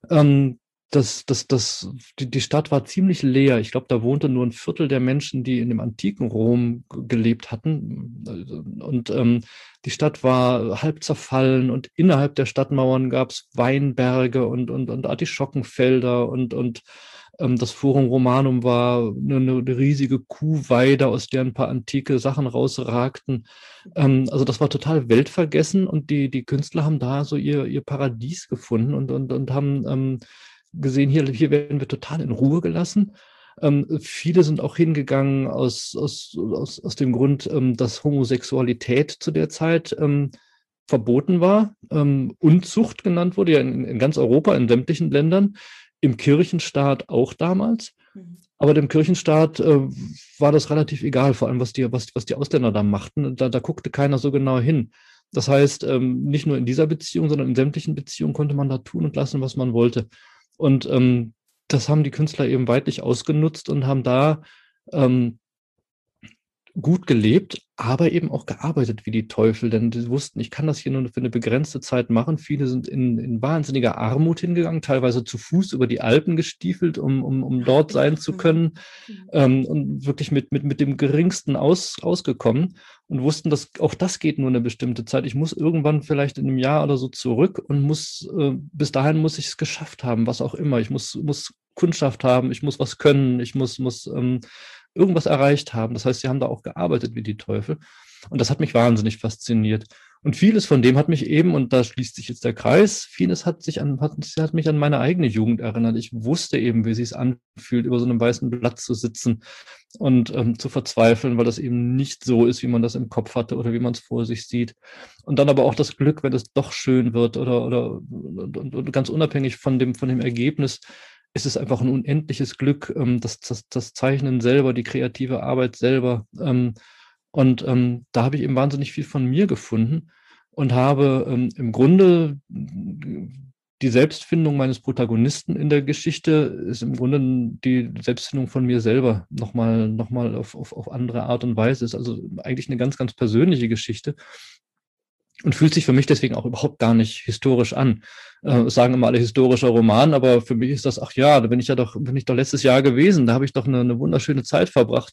Die Stadt war ziemlich leer. Ich glaube, da wohnte nur ein Viertel der Menschen, die in dem antiken Rom gelebt hatten. Und die Stadt war halb zerfallen und innerhalb der Stadtmauern gab es Weinberge und Artischockenfelder und das Forum Romanum war eine riesige Kuhweide, aus der ein paar antike Sachen rausragten. Also das war total weltvergessen und die Künstler haben da so ihr Paradies gefunden und haben gesehen, hier werden wir total in Ruhe gelassen. Viele sind auch hingegangen aus dem Grund, dass Homosexualität zu der Zeit verboten war, Unzucht genannt wurde, ja in ganz Europa, in sämtlichen Ländern, im Kirchenstaat auch damals. Aber dem Kirchenstaat war das relativ egal, vor allem was die Ausländer da machten. Da guckte keiner so genau hin. Das heißt, nicht nur in dieser Beziehung, sondern in sämtlichen Beziehungen konnte man da tun und lassen, was man wollte. Und das haben die Künstler eben weitlich ausgenutzt und haben da gut gelebt, aber eben auch gearbeitet wie die Teufel, denn die wussten, ich kann das hier nur für eine begrenzte Zeit machen. Viele sind in wahnsinniger Armut hingegangen, teilweise zu Fuß über die Alpen gestiefelt, um dort sein zu können, und wirklich mit dem Geringsten ausgekommen und wussten, dass auch das geht nur eine bestimmte Zeit. Ich muss irgendwann vielleicht in einem Jahr oder so zurück und bis dahin muss ich es geschafft haben, was auch immer. Ich muss Kundschaft haben, ich muss was können, ich muss irgendwas erreicht haben. Das heißt, sie haben da auch gearbeitet wie die Teufel. Und das hat mich wahnsinnig fasziniert. Und vieles von dem hat mich eben, und da schließt sich jetzt der Kreis, vieles hat mich an meine eigene Jugend erinnert. Ich wusste eben, wie es sich anfühlt, über so einem weißen Blatt zu sitzen und zu verzweifeln, weil das eben nicht so ist, wie man das im Kopf hatte oder wie man es vor sich sieht. Und dann aber auch das Glück, wenn es doch schön wird und ganz unabhängig von dem Ergebnis, es ist einfach ein unendliches Glück, das Zeichnen selber, die kreative Arbeit selber. Da habe ich eben wahnsinnig viel von mir gefunden und habe im Grunde die Selbstfindung meines Protagonisten in der Geschichte ist im Grunde die Selbstfindung von mir selber nochmal auf andere Art und Weise. Ist also eigentlich eine ganz, ganz persönliche Geschichte. Und fühlt sich für mich deswegen auch überhaupt gar nicht historisch an. Sagen immer alle historischer Roman, aber für mich ist das, ach ja, da bin ich doch letztes Jahr gewesen, da habe ich doch eine wunderschöne Zeit verbracht.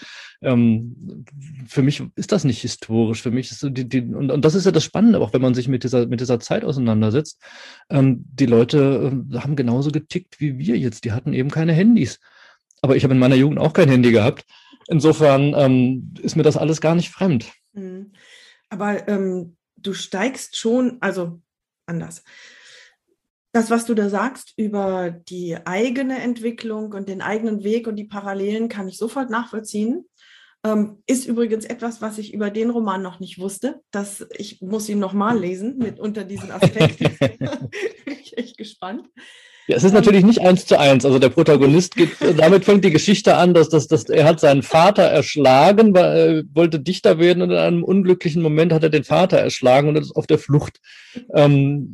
Für mich ist das nicht historisch, für mich ist so und das ist ja das Spannende, auch wenn man sich mit dieser Zeit auseinandersetzt. Die Leute haben genauso getickt wie wir jetzt, die hatten eben keine Handys. Aber ich habe in meiner Jugend auch kein Handy gehabt. Insofern ist mir das alles gar nicht fremd. Aber du steigst schon, also anders. Das, was du da sagst über die eigene Entwicklung und den eigenen Weg und die Parallelen, kann ich sofort nachvollziehen. Ist übrigens etwas, was ich über den Roman noch nicht wusste. Ich muss ihn nochmal lesen unter diesen Aspekten. Bin ich echt gespannt. Ja, es ist natürlich nicht 1:1. Also der Protagonist damit fängt die Geschichte an, dass er hat seinen Vater erschlagen, weil er wollte Dichter werden und in einem unglücklichen Moment hat er den Vater erschlagen und ist auf der Flucht. Da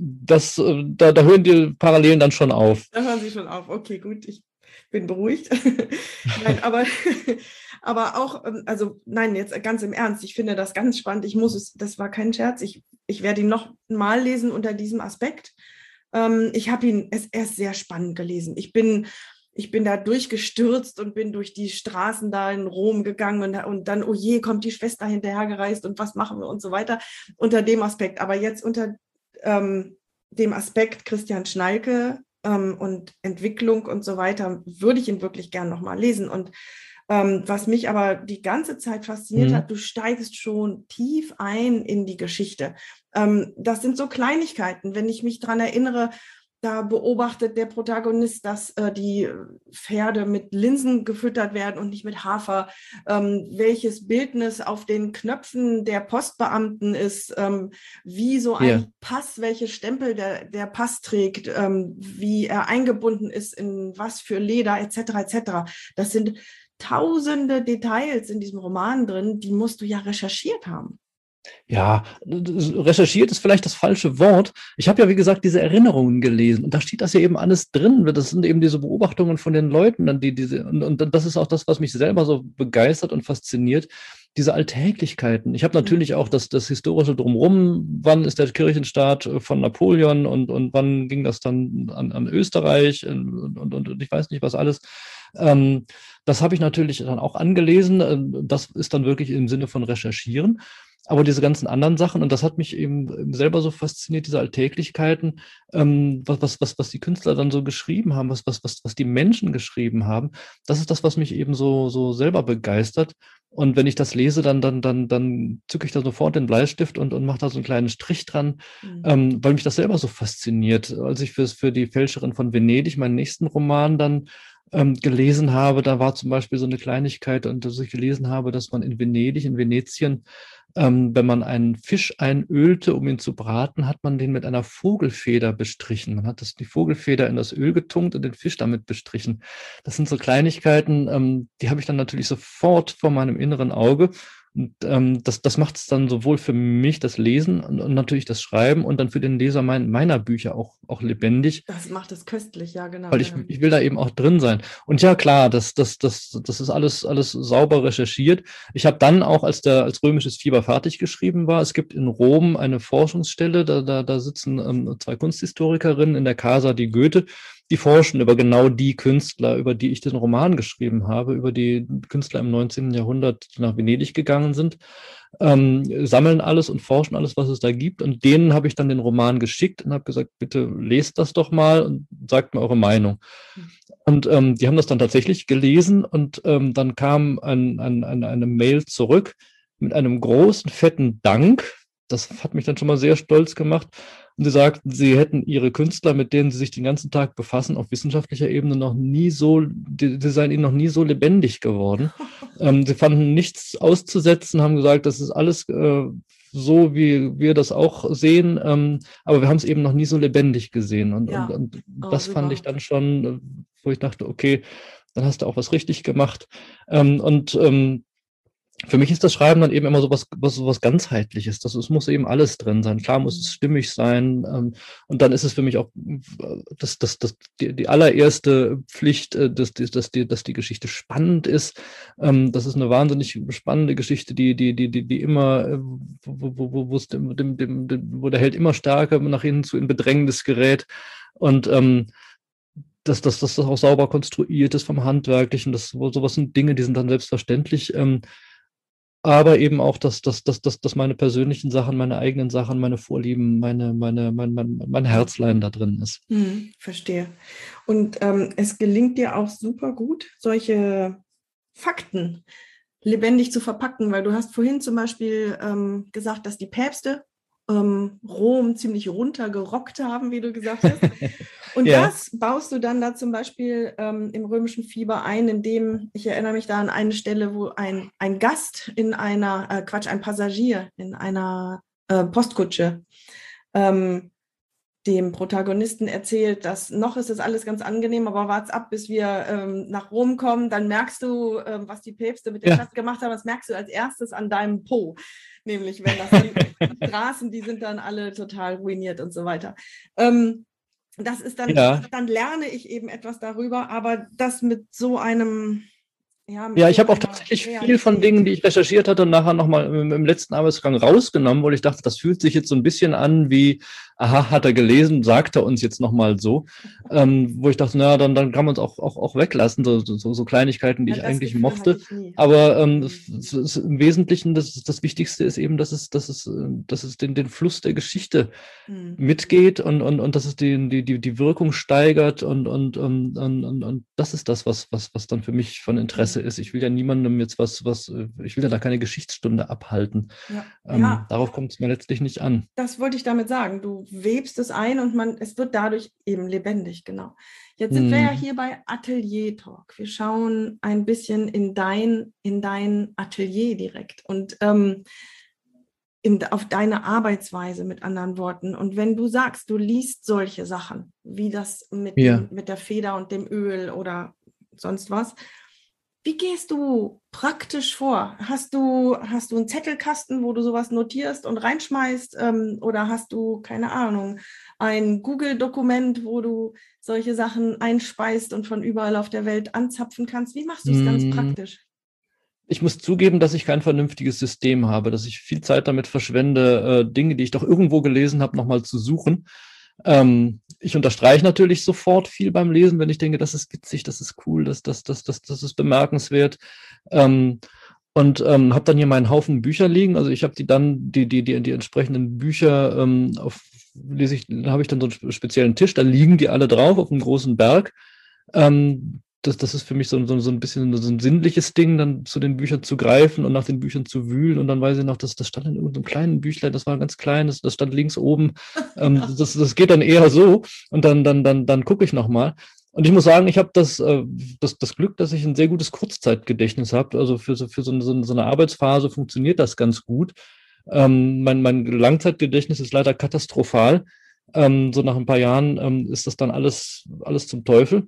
hören die Parallelen dann schon auf. Da hören sie schon auf. Okay, gut, ich bin beruhigt. Nein, aber auch, also nein, jetzt ganz im Ernst, ich finde das ganz spannend. Das war kein Scherz, ich werde ihn noch mal lesen unter diesem Aspekt. Ich habe ihn erst sehr spannend gelesen. Ich bin da durchgestürzt und bin durch die Straßen da in Rom gegangen und dann, oh je, kommt die Schwester hinterhergereist und was machen wir und so weiter, unter dem Aspekt. Aber jetzt unter dem Aspekt Christian Schnalke und Entwicklung und so weiter, würde ich ihn wirklich gern nochmal lesen. Und was mich aber die ganze Zeit fasziniert hat, du steigst schon tief ein in die Geschichte. Das sind so Kleinigkeiten, wenn ich mich daran erinnere, da beobachtet der Protagonist, dass die Pferde mit Linsen gefüttert werden und nicht mit Hafer, welches Bildnis auf den Knöpfen der Postbeamten ist, wie so ein Pass, welche Stempel der Pass trägt, wie er eingebunden ist, in was für Leder etc. etc. Das sind tausende Details in diesem Roman drin, die musst du ja recherchiert haben. Ja, recherchiert ist vielleicht das falsche Wort. Ich habe ja, wie gesagt, diese Erinnerungen gelesen und da steht das ja eben alles drin. Das sind eben diese Beobachtungen von den Leuten, und das ist auch das, was mich selber so begeistert und fasziniert, diese Alltäglichkeiten. Ich habe natürlich auch das Historische drumherum, wann ist der Kirchenstaat von Napoleon und wann ging das dann an Österreich und ich weiß nicht, was alles. Das habe ich natürlich dann auch angelesen. Das ist dann wirklich im Sinne von recherchieren. Aber diese ganzen anderen Sachen, und das hat mich eben selber so fasziniert, diese Alltäglichkeiten, was die Künstler dann so geschrieben haben, was die Menschen geschrieben haben, das ist das, was mich eben so selber begeistert. Und wenn ich das lese, dann zücke ich da sofort den Bleistift und mache da so einen kleinen Strich dran, weil mich das selber so fasziniert. Als ich für die Fälscherin von Venedig, meinen nächsten Roman, dann gelesen habe, da war zum Beispiel so eine Kleinigkeit, und dass ich gelesen habe, dass man in Venetien, wenn man einen Fisch einölte, um ihn zu braten, hat man den mit einer Vogelfeder bestrichen. Man hat die Vogelfeder in das Öl getunkt und den Fisch damit bestrichen. Das sind so Kleinigkeiten, die habe ich dann natürlich sofort vor meinem inneren Auge. Und das macht es dann sowohl für mich, das Lesen und natürlich das Schreiben und dann für den Leser meiner Bücher auch lebendig. Das macht es köstlich, ja, genau. Weil ich will da eben auch drin sein. Und ja, klar, das ist alles sauber recherchiert. Ich habe dann auch, als Römisches Fieber fertig geschrieben war, es gibt in Rom eine Forschungsstelle, da sitzen zwei Kunsthistorikerinnen in der Casa di Goethe, die forschen über genau die Künstler, über die ich den Roman geschrieben habe, über die Künstler im 19. Jahrhundert, die nach Venedig gegangen sind, sammeln alles und forschen alles, was es da gibt. Und denen habe ich dann den Roman geschickt und habe gesagt, bitte lest das doch mal und sagt mir eure Meinung. Und die haben das dann tatsächlich gelesen und dann kam eine Mail zurück mit einem großen, fetten Dank. Das hat mich dann schon mal sehr stolz gemacht. Und sie sagten, sie hätten ihre Künstler, mit denen sie sich den ganzen Tag befassen, auf wissenschaftlicher Ebene die seien ihnen noch nie so lebendig geworden. Sie fanden nichts auszusetzen, haben gesagt, das ist alles so, wie wir das auch sehen, aber wir haben es eben noch nie so lebendig gesehen. Und das super. fand ich dann schon, wo ich dachte, okay, dann hast du auch was richtig gemacht. Für mich ist das Schreiben dann eben immer so was ganzheitliches. Es muss eben alles drin sein. Klar muss es stimmig sein. Und dann ist es für mich auch die allererste Pflicht, dass die Geschichte spannend ist. Das ist eine wahnsinnig spannende Geschichte, die immer, wo der Held immer stärker nach innen zu in Bedrängnis gerät. Und dass das auch sauber konstruiert ist vom Handwerklichen. Sowas sind Dinge, die sind dann selbstverständlich. Aber eben auch, dass meine persönlichen Sachen, meine eigenen Sachen, meine Vorlieben, mein Herzlein da drin ist. Verstehe. Und es gelingt dir auch super gut, solche Fakten lebendig zu verpacken, weil du hast vorhin zum Beispiel gesagt, dass die Päpste Rom ziemlich runtergerockt haben, wie du gesagt hast. Und ja, das baust du dann da zum Beispiel im Römischen Fieber ein, indem, ich erinnere mich da an eine Stelle, wo ein Gast in einer, ein Passagier in einer Postkutsche dem Protagonisten erzählt, dass noch ist das alles ganz angenehm, aber wart's ab, bis wir nach Rom kommen, dann merkst du, was die Päpste mit der Stadt gemacht haben, das merkst du als erstes an deinem Po. Nämlich, wenn das die Straßen, die sind dann alle total ruiniert und so weiter. Das ist dann, dann lerne ich eben etwas darüber, aber das mit so einem... Ja, ich habe auch tatsächlich viel von Dingen, die ich recherchiert hatte, nachher nochmal im letzten Arbeitsgang rausgenommen, weil ich dachte, das fühlt sich jetzt so ein bisschen an wie, aha, hat er gelesen, sagt er uns jetzt nochmal so. Wo ich dachte, naja, dann kann man es auch weglassen, so Kleinigkeiten, die ich eigentlich mochte. Aber im Wesentlichen, das Wichtigste ist eben, dass es den Fluss der Geschichte mitgeht und dass es die Wirkung steigert und das ist das, was dann für mich von Interesse ist. Ich will ja niemandem jetzt ich will ja da keine Geschichtsstunde abhalten. Darauf kommt es mir letztlich nicht an. Das wollte ich damit sagen. Du webst es ein und es wird dadurch eben lebendig, genau. Jetzt sind wir ja hier bei Atelier Talk. Wir schauen ein bisschen in dein Atelier direkt und auf deine Arbeitsweise, mit anderen Worten. Und wenn du sagst, du liest solche Sachen, wie das mit der Feder und dem Öl oder sonst was, wie gehst du praktisch vor? Hast du einen Zettelkasten, wo du sowas notierst und reinschmeißt? Oder hast du, keine Ahnung, ein Google-Dokument, wo du solche Sachen einspeist und von überall auf der Welt anzapfen kannst? Wie machst du es ganz praktisch? Ich muss zugeben, dass ich kein vernünftiges System habe, dass ich viel Zeit damit verschwende, Dinge, die ich doch irgendwo gelesen habe, nochmal zu suchen. Ich unterstreiche natürlich sofort viel beim Lesen, wenn ich denke, das ist witzig, das ist cool, das ist bemerkenswert. Und habe dann hier meinen Haufen Bücher liegen. Also ich habe die entsprechenden Bücher da habe ich dann so einen speziellen Tisch, da liegen die alle drauf auf einem großen Berg. Das ist für mich so ein bisschen so ein sinnliches Ding, dann zu den Büchern zu greifen und nach den Büchern zu wühlen. Und dann weiß ich noch, das stand in irgendeinem kleinen Büchlein, das war ganz klein, das stand links oben. Das geht dann eher so. Und dann gucke ich nochmal. Und ich muss sagen, ich habe das Glück, dass ich ein sehr gutes Kurzzeitgedächtnis habe. Also für so eine Arbeitsphase funktioniert das ganz gut. Mein Langzeitgedächtnis ist leider katastrophal. So nach ein paar Jahren ist das dann alles zum Teufel.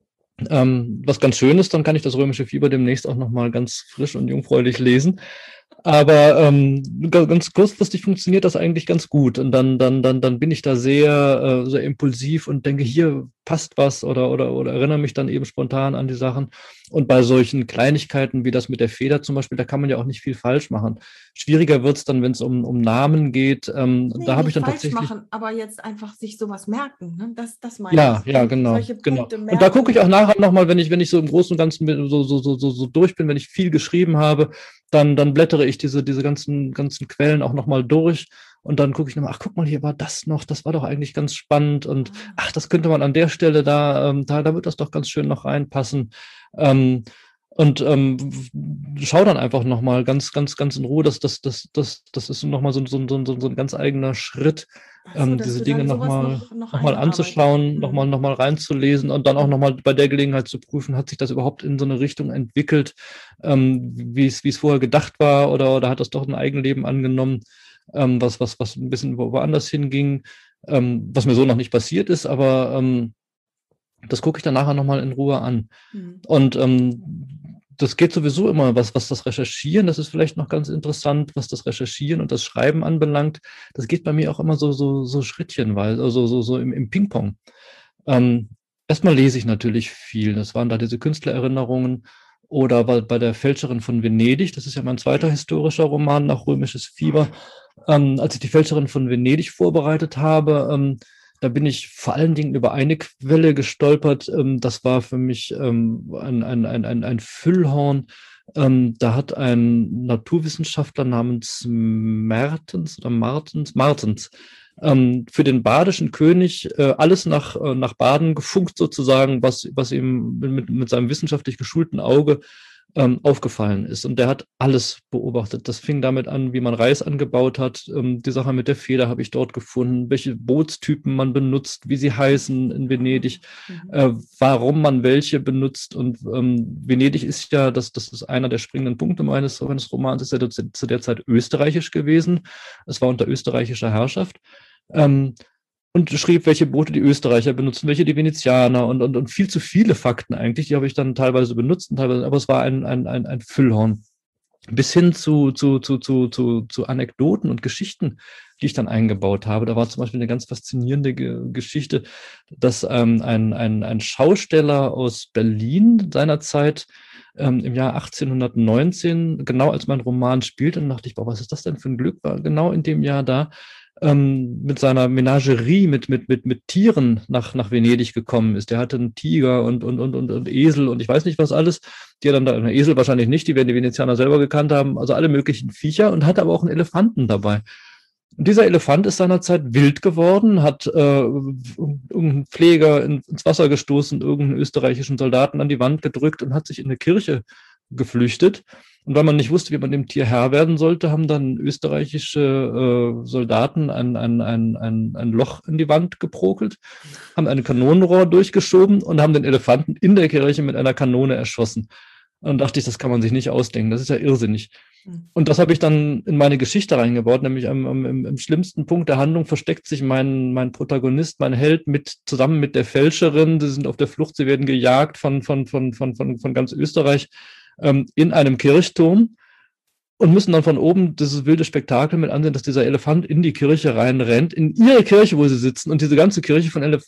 Was ganz schön ist, dann kann ich das Römische Fieber demnächst auch nochmal ganz frisch und jungfräulich lesen. Aber ganz kurzfristig funktioniert das eigentlich ganz gut. Und dann bin ich da sehr impulsiv und denke, hier passt was oder erinnere mich dann eben spontan an die Sachen. Und bei solchen Kleinigkeiten wie das mit der Feder zum Beispiel, da kann man ja auch nicht viel falsch machen. Schwieriger wird's dann, wenn es um Namen geht. Nee, Da habe ich nicht dann falsch tatsächlich. machen, aber jetzt einfach sich sowas merken. Ne? Das meine Ja, ich. ja, genau, Solche genau. Punkte Und da gucke ich merken. auch nachher nochmal, wenn ich so im Großen und Ganzen so durch bin, wenn ich viel geschrieben habe, dann blättere ich diese ganzen Quellen auch nochmal durch und dann gucke ich nochmal, ach, guck mal, hier war das noch, das war doch eigentlich ganz spannend und Ah, ach, das könnte man an der Stelle da wird das doch ganz schön noch reinpassen. Ähm, und schau dann einfach nochmal ganz in Ruhe, das ist nochmal so ein ganz eigener Schritt, ach so, dass diese du Dinge dann sowas nochmal noch noch mal einarbeitest. anzuschauen, noch mal reinzulesen und dann auch noch Mhm. mal bei der Gelegenheit zu prüfen, hat sich das überhaupt in so eine Richtung entwickelt, wie es vorher gedacht war oder hat das doch ein Eigenleben angenommen, was ein bisschen woanders hinging, was mir so noch nicht passiert ist, aber das gucke ich dann nachher noch mal in Ruhe an. Mhm. Und das geht sowieso immer, was das Recherchieren, das ist vielleicht noch ganz interessant, was das Recherchieren und das Schreiben anbelangt. Das geht bei mir auch immer so schrittchenweise, also so im Ping-Pong. Ähm, Erstmal lese ich natürlich viel. Das waren da diese Künstlererinnerungen oder bei der Fälscherin von Venedig, das ist ja mein zweiter historischer Roman nach Römisches Fieber. Als ich die Fälscherin von Venedig vorbereitet habe, da bin ich vor allen Dingen über eine Quelle gestolpert. Das war für mich ein Füllhorn. Da hat ein Naturwissenschaftler namens Martens, für den badischen König alles nach Baden gefunkt sozusagen, was ihm mit seinem wissenschaftlich geschulten Auge aufgefallen ist. Und der hat alles beobachtet. Das fing damit an, wie man Reis angebaut hat. Die Sache mit der Feder habe ich dort gefunden, welche Bootstypen man benutzt, wie sie heißen in Venedig, Mhm. warum man welche benutzt. Und Venedig ist ja, das ist einer der springenden Punkte meines Romans, ist ja zu der Zeit österreichisch gewesen. Es war unter österreichischer Herrschaft. Ähm, und schrieb, welche Boote die Österreicher benutzen, welche die Venezianer und viel zu viele Fakten eigentlich, die habe ich dann teilweise benutzt, teilweise, aber es war ein Füllhorn. Bis hin zu Anekdoten und Geschichten, die ich dann eingebaut habe. Da war zum Beispiel eine ganz faszinierende Geschichte, dass ein Schausteller aus Berlin seinerzeit im Jahr 1819, genau als mein Roman spielt, und dachte ich, boah, was ist das denn für ein Glück, war genau in dem Jahr da, mit seiner Menagerie, mit Tieren nach Venedig gekommen ist. Der hatte einen Tiger und Esel und ich weiß nicht was alles. Die er dann da, Esel wahrscheinlich nicht, die werden die Venezianer selber gekannt haben, also alle möglichen Viecher und hatte aber auch einen Elefanten dabei. Und dieser Elefant ist seinerzeit wild geworden, hat irgendeinen Pfleger ins Wasser gestoßen, irgendeinen österreichischen Soldaten an die Wand gedrückt und hat sich in eine Kirche geflüchtet. Und weil man nicht wusste, wie man dem Tier Herr werden sollte, haben dann österreichische Soldaten ein Loch in die Wand geprokelt, haben ein Kanonenrohr durchgeschoben und haben den Elefanten in der Kirche mit einer Kanone erschossen. Und dann dachte ich, das kann man sich nicht ausdenken, das ist ja irrsinnig. Mhm. Und das habe ich dann in meine Geschichte reingebaut, nämlich im schlimmsten Punkt der Handlung versteckt sich mein Protagonist, mein Held, zusammen mit der Fälscherin. Sie sind auf der Flucht, sie werden gejagt von ganz Österreich in einem Kirchturm und müssen dann von oben dieses wilde Spektakel mit ansehen, dass dieser Elefant in die Kirche reinrennt, in ihre Kirche, wo sie sitzen, und diese ganze Kirche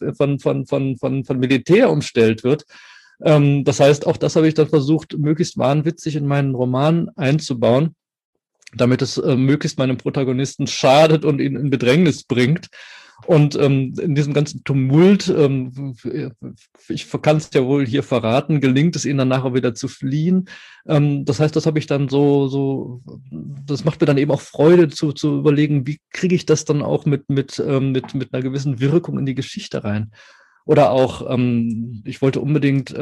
von Militär umstellt wird. Das heißt, auch das habe ich dann versucht, möglichst wahnwitzig in meinen Roman einzubauen, damit es möglichst meinem Protagonisten schadet und ihn in Bedrängnis bringt. Und in diesem ganzen Tumult, ich kann es ja wohl hier verraten, gelingt es ihnen dann nachher wieder zu fliehen. Das heißt, das habe ich dann das macht mir dann eben auch Freude zu überlegen, wie kriege ich das dann auch mit einer gewissen Wirkung in die Geschichte rein. Oder auch, ich wollte unbedingt,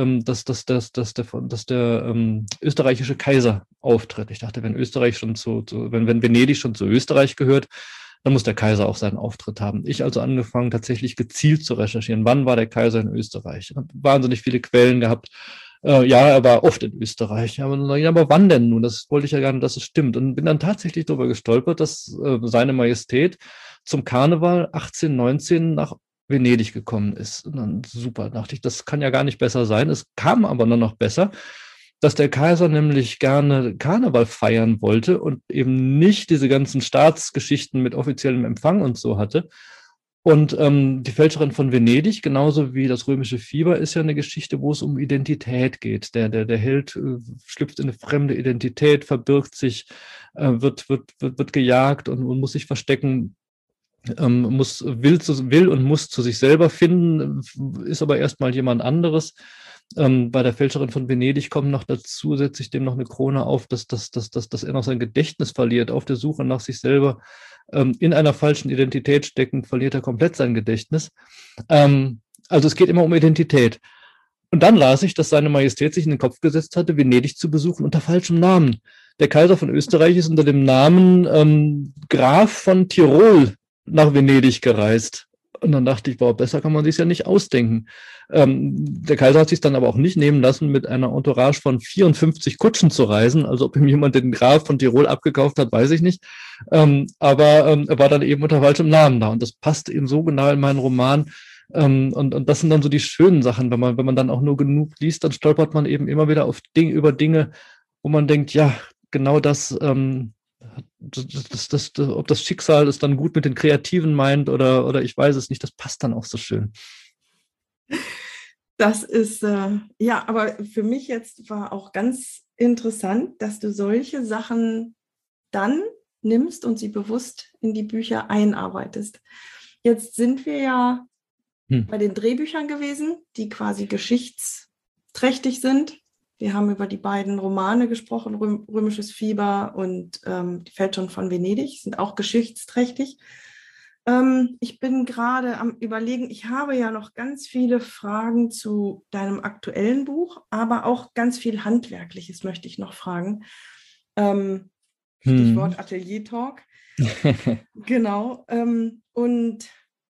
dass der österreichische Kaiser auftritt. Ich dachte, wenn Österreich wenn Venedig schon zu Österreich gehört, dann muss der Kaiser auch seinen Auftritt haben. Ich also angefangen, tatsächlich gezielt zu recherchieren. Wann war der Kaiser in Österreich? Ich habe wahnsinnig viele Quellen gehabt. Ja, er war oft in Österreich. Ja, aber wann denn nun? Das wollte ich ja gar nicht, dass es stimmt. Und bin dann tatsächlich darüber gestolpert, dass seine Majestät zum Karneval 1819 nach Venedig gekommen ist. Und dann super, dachte ich, das kann ja gar nicht besser sein. Es kam aber nur noch besser. dass der Kaiser nämlich gerne Karneval feiern wollte und eben nicht diese ganzen Staatsgeschichten mit offiziellem Empfang und so hatte. Und die Fälscherin von Venedig, genauso wie das römische Fieber, ist ja eine Geschichte, wo es um Identität geht. Der Held schlüpft in eine fremde Identität, verbirgt sich, wird gejagt und muss sich verstecken, will und muss zu sich selber finden, ist aber erstmal jemand anderes. Bei der Fälscherin von Venedig kommt noch dazu, setze ich dem noch eine Krone auf, dass er noch sein Gedächtnis verliert. Auf der Suche nach sich selber, in einer falschen Identität steckend, verliert er komplett sein Gedächtnis. Also es geht immer um Identität. Und dann las ich, dass seine Majestät sich in den Kopf gesetzt hatte, Venedig zu besuchen unter falschem Namen. Der Kaiser von Österreich ist unter dem Namen Graf von Tirol nach Venedig gereist. Und dann dachte ich, boah, besser kann man sich ja nicht ausdenken. Der Kaiser hat sich dann aber auch nicht nehmen lassen, mit einer Entourage von 54 Kutschen zu reisen. Also ob ihm jemand den Graf von Tirol abgekauft hat, weiß ich nicht. Aber er war dann eben unter falschem Namen da. Und das passt eben so genau in meinen Roman. Und das sind dann so die schönen Sachen. Wenn man dann auch nur genug liest, dann stolpert man eben immer wieder über Dinge, wo man denkt, ja, genau das, ob das Schicksal es dann gut mit den Kreativen meint oder ich weiß es nicht, das passt dann auch so schön. Das ist, ja, aber für mich jetzt war auch ganz interessant, dass du solche Sachen dann nimmst und sie bewusst in die Bücher einarbeitest. Jetzt sind wir ja bei den Drehbüchern gewesen, die quasi geschichtsträchtig sind. Wir haben über die beiden Romane gesprochen, Römisches Fieber und Die Fälscherin von Venedig, sind auch geschichtsträchtig. Ich bin gerade am Überlegen, ich habe ja noch ganz viele Fragen zu deinem aktuellen Buch, aber auch ganz viel Handwerkliches möchte ich noch fragen. Stichwort Atelier-Talk. Genau. Und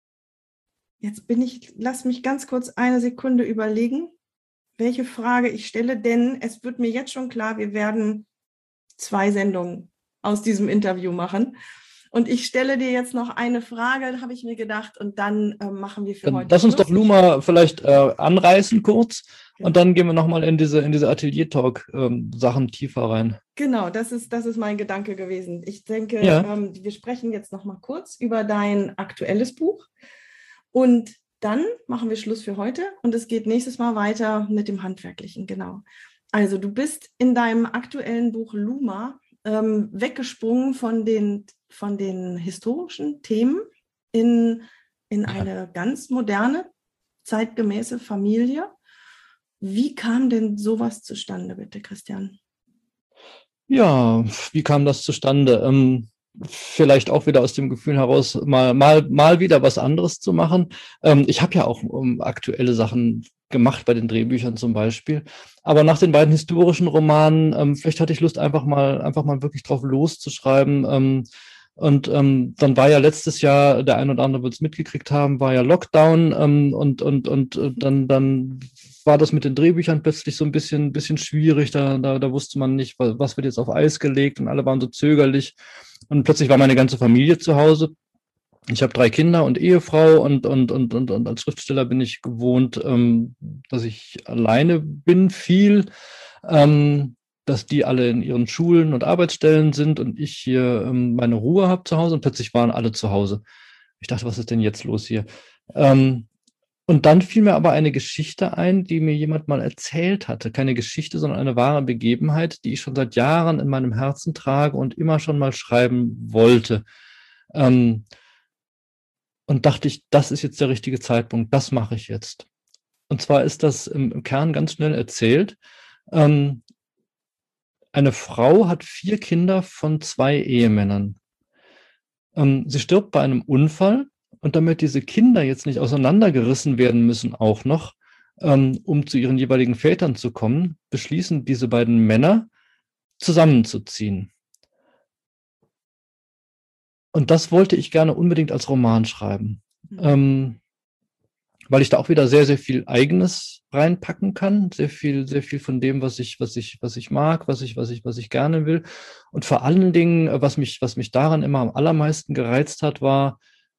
jetzt lass mich ganz kurz eine Sekunde überlegen, welche Frage ich stelle, denn es wird mir jetzt schon klar, wir werden 2 Sendungen aus diesem Interview machen. Und ich stelle dir jetzt noch eine Frage, habe ich mir gedacht, und dann machen wir für heute. Lass uns doch Luma vielleicht anreißen kurz, genau. Und dann gehen wir nochmal in diese Atelier-Talk-Sachen tiefer rein. Genau, das ist mein Gedanke gewesen. Ich denke, wir sprechen jetzt nochmal kurz über dein aktuelles Buch und dann machen wir Schluss für heute und es geht nächstes Mal weiter mit dem Handwerklichen, genau. Also du bist in deinem aktuellen Buch Luma weggesprungen von den historischen Themen in eine ganz moderne, zeitgemäße Familie. Wie kam denn sowas zustande, bitte, Christian? Ja, wie kam das zustande? Vielleicht auch wieder aus dem Gefühl heraus, mal wieder was anderes zu machen. Ich habe ja auch aktuelle Sachen gemacht bei den Drehbüchern zum Beispiel. Aber nach den beiden historischen Romanen, vielleicht hatte ich Lust, einfach mal wirklich drauf loszuschreiben. Und dann war ja letztes Jahr, der ein oder andere wird es mitgekriegt haben, war ja Lockdown und dann war das mit den Drehbüchern plötzlich so ein bisschen schwierig. Da wusste man nicht, was wird jetzt auf Eis gelegt und alle waren so zögerlich. Und plötzlich war meine ganze Familie zu Hause. Ich habe 3 Kinder und Ehefrau und als Schriftsteller bin ich gewohnt, dass ich alleine bin viel, dass die alle in ihren Schulen und Arbeitsstellen sind und ich hier meine Ruhe habe zu Hause und plötzlich waren alle zu Hause. Ich dachte, was ist denn jetzt los hier? Und dann fiel mir aber eine Geschichte ein, die mir jemand mal erzählt hatte. Keine Geschichte, sondern eine wahre Begebenheit, die ich schon seit Jahren in meinem Herzen trage und immer schon mal schreiben wollte. Und dachte ich, das ist jetzt der richtige Zeitpunkt, das mache ich jetzt. Und zwar ist das im Kern ganz schnell erzählt. Eine Frau hat 4 Kinder von 2 Ehemännern. Sie stirbt bei einem Unfall und damit diese Kinder jetzt nicht auseinandergerissen werden müssen auch noch, um zu ihren jeweiligen Vätern zu kommen, beschließen diese beiden Männer zusammenzuziehen. Und das wollte ich gerne unbedingt als Roman schreiben, weil ich da auch wieder sehr, sehr viel Eigenes reinpacken kann, sehr viel von dem, was ich mag, was ich gerne will. Und vor allen Dingen, was mich daran immer am allermeisten gereizt hat, war,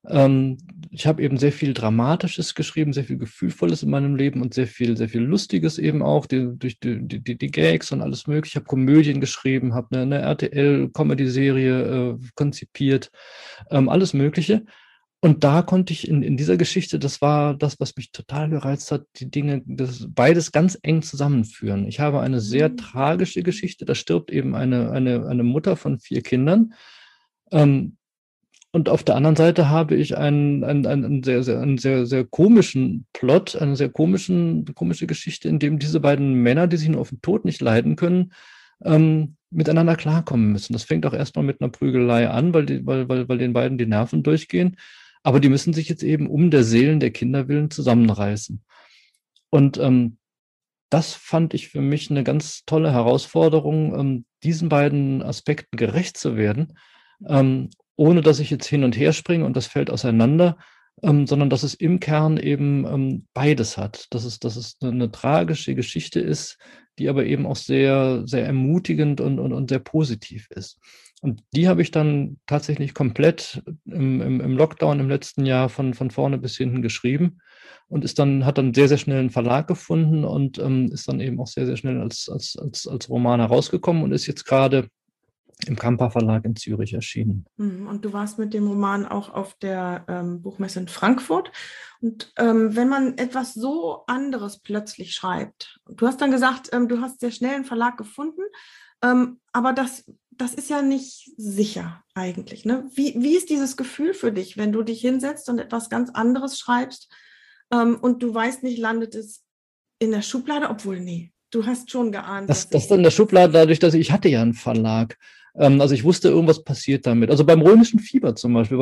Ähm, Ich habe eben sehr viel Dramatisches geschrieben, sehr viel Gefühlvolles in meinem Leben und sehr viel Lustiges eben auch, durch die Gags und alles Mögliche. Ich habe Komödien geschrieben, habe eine RTL-Comedy-Serie konzipiert, alles Mögliche. Und da konnte ich in dieser Geschichte, das war das, was mich total gereizt hat, die Dinge, beides ganz eng zusammenführen. Ich habe eine sehr Mhm. tragische Geschichte, da stirbt eben eine Mutter von 4 Kindern. Ähm, und auf der anderen Seite habe ich einen sehr komischen Plot, eine sehr komische Geschichte, in dem diese beiden Männer, die sich nur auf den Tod nicht leiden können, miteinander klarkommen müssen. Das fängt auch erstmal mit einer Prügelei an, weil den beiden die Nerven durchgehen. Aber die müssen sich jetzt eben um der Seelen der Kinder willen zusammenreißen. Und das fand ich für mich eine ganz tolle Herausforderung, diesen beiden Aspekten gerecht zu werden, ohne dass ich jetzt hin und her springe und das fällt auseinander, sondern dass es im Kern eben beides hat. Dass es eine tragische Geschichte ist, die aber eben auch sehr ermutigend und sehr positiv ist. Und die habe ich dann tatsächlich komplett im Lockdown im letzten Jahr von vorne bis hinten geschrieben und hat dann sehr schnell einen Verlag gefunden und ist dann eben auch sehr schnell als Roman herausgekommen und ist jetzt gerade im Kamper Verlag in Zürich erschienen. Und du warst mit dem Roman auch auf der Buchmesse in Frankfurt. Und wenn man etwas so anderes plötzlich schreibt, du hast dann gesagt, du hast sehr schnell einen Verlag gefunden, aber das ist ja nicht sicher eigentlich. Ne? Wie ist dieses Gefühl für dich, wenn du dich hinsetzt und etwas ganz anderes schreibst und du weißt nicht, landet es in der Schublade, obwohl, nee, du hast schon geahnt, dass Das dann in der Schublade, dadurch, dass ich hatte ja einen Verlag. Also ich wusste, irgendwas passiert damit. Also beim Römischen Fieber zum Beispiel,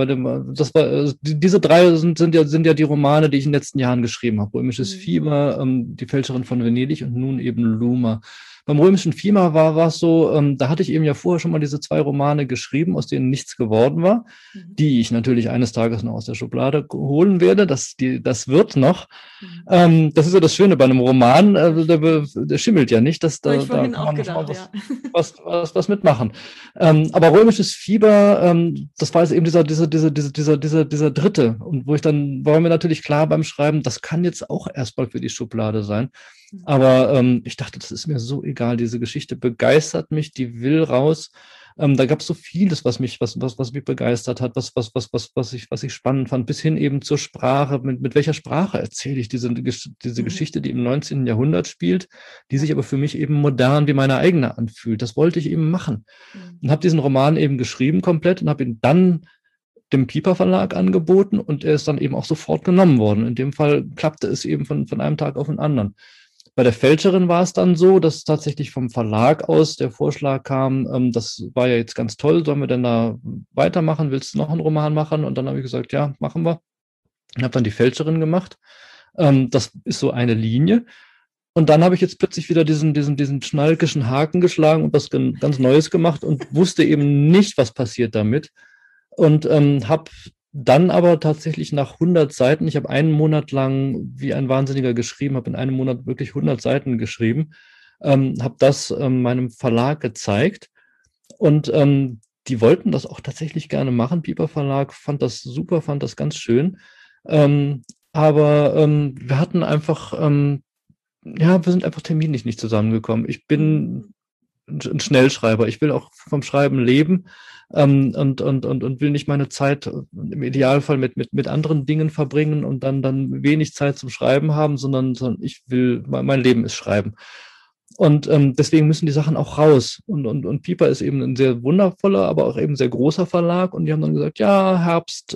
diese 3 sind ja die Romane, die ich in den letzten Jahren geschrieben habe. Römisches Fieber, die Fälscherin von Venedig und nun eben Luma. Beim Römischen Fieber war es so, da hatte ich eben ja vorher schon mal diese 2 Romane geschrieben, aus denen nichts geworden war, die ich natürlich eines Tages noch aus der Schublade holen werde. Das wird noch. Das ist ja das Schöne bei einem Roman, der schimmelt ja nicht. Da vorhin kann auch man noch mal gedacht, ja. was mitmachen. Aber Römisches Fieber, das war jetzt eben dieser dritte. Und war mir natürlich klar beim Schreiben, das kann jetzt auch erstmal für die Schublade sein. Aber ich dachte, das ist mir so egal. Diese Geschichte begeistert mich, die will raus. Da gab es so vieles, was mich begeistert hat, was ich spannend fand, bis hin eben zur Sprache. Mit welcher Sprache erzähle ich diese Geschichte, die im 19. Jahrhundert spielt, die sich aber für mich eben modern wie meine eigene anfühlt. Das wollte ich eben machen. Und habe diesen Roman eben geschrieben komplett und habe ihn dann dem Piper Verlag angeboten und er ist dann eben auch sofort genommen worden. In dem Fall klappte es eben von einem Tag auf den anderen. Bei der Fälscherin war es dann so, dass tatsächlich vom Verlag aus der Vorschlag kam, das war ja jetzt ganz toll, sollen wir denn da weitermachen? Willst du noch einen Roman machen? Und dann habe ich gesagt, ja, machen wir. Und habe dann die Fälscherin gemacht. Das ist so eine Linie. Und dann habe ich jetzt plötzlich wieder diesen schnalkischen Haken geschlagen und was ganz Neues gemacht und wusste eben nicht, was passiert damit. Und habe dann aber tatsächlich nach 100 Seiten, ich habe einen Monat lang wie ein Wahnsinniger geschrieben, habe in einem Monat wirklich 100 Seiten geschrieben, habe das meinem Verlag gezeigt und die wollten das auch tatsächlich gerne machen. Piper Verlag fand das super, fand das ganz schön. Aber wir hatten einfach, ja, wir sind einfach terminlich nicht zusammengekommen. Ich bin ein Schnellschreiber. Ich will auch vom Schreiben leben und will nicht meine Zeit im Idealfall mit anderen Dingen verbringen und dann wenig Zeit zum Schreiben haben, sondern ich will, mein Leben ist Schreiben. Und deswegen müssen die Sachen auch raus. Und Piper ist eben ein sehr wundervoller, aber auch eben sehr großer Verlag. Und die haben dann gesagt, ja, Herbst,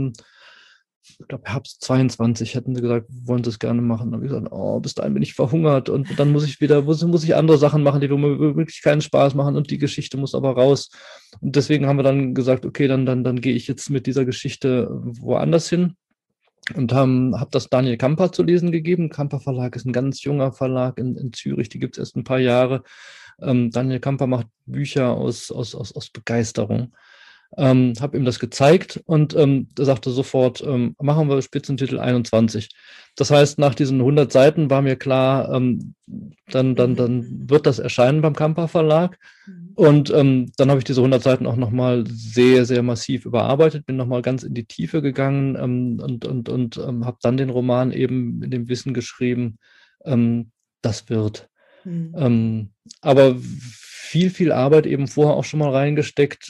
ich glaube Herbst 22 hätten sie gesagt, wollen sie es gerne machen. Dann habe ich gesagt, oh, bis dahin bin ich verhungert und dann muss ich andere Sachen machen, die mir wirklich keinen Spaß machen und die Geschichte muss aber raus. Und deswegen haben wir dann gesagt, okay, dann gehe ich jetzt mit dieser Geschichte woanders hin und habe das Daniel Kamper zu lesen gegeben. Kamper Verlag ist ein ganz junger Verlag in Zürich, die gibt es erst ein paar Jahre. Daniel Kamper macht Bücher aus Begeisterung. habe ihm das gezeigt und er sagte sofort, machen wir Spitzentitel 21. Das heißt, nach diesen 100 Seiten war mir klar, dann wird das erscheinen beim Kamper Verlag. Und dann habe ich diese 100 Seiten auch nochmal sehr, sehr massiv überarbeitet, bin nochmal ganz in die Tiefe gegangen und habe dann den Roman eben in dem Wissen geschrieben, das wird. Aber viel, viel Arbeit eben vorher auch schon mal reingesteckt,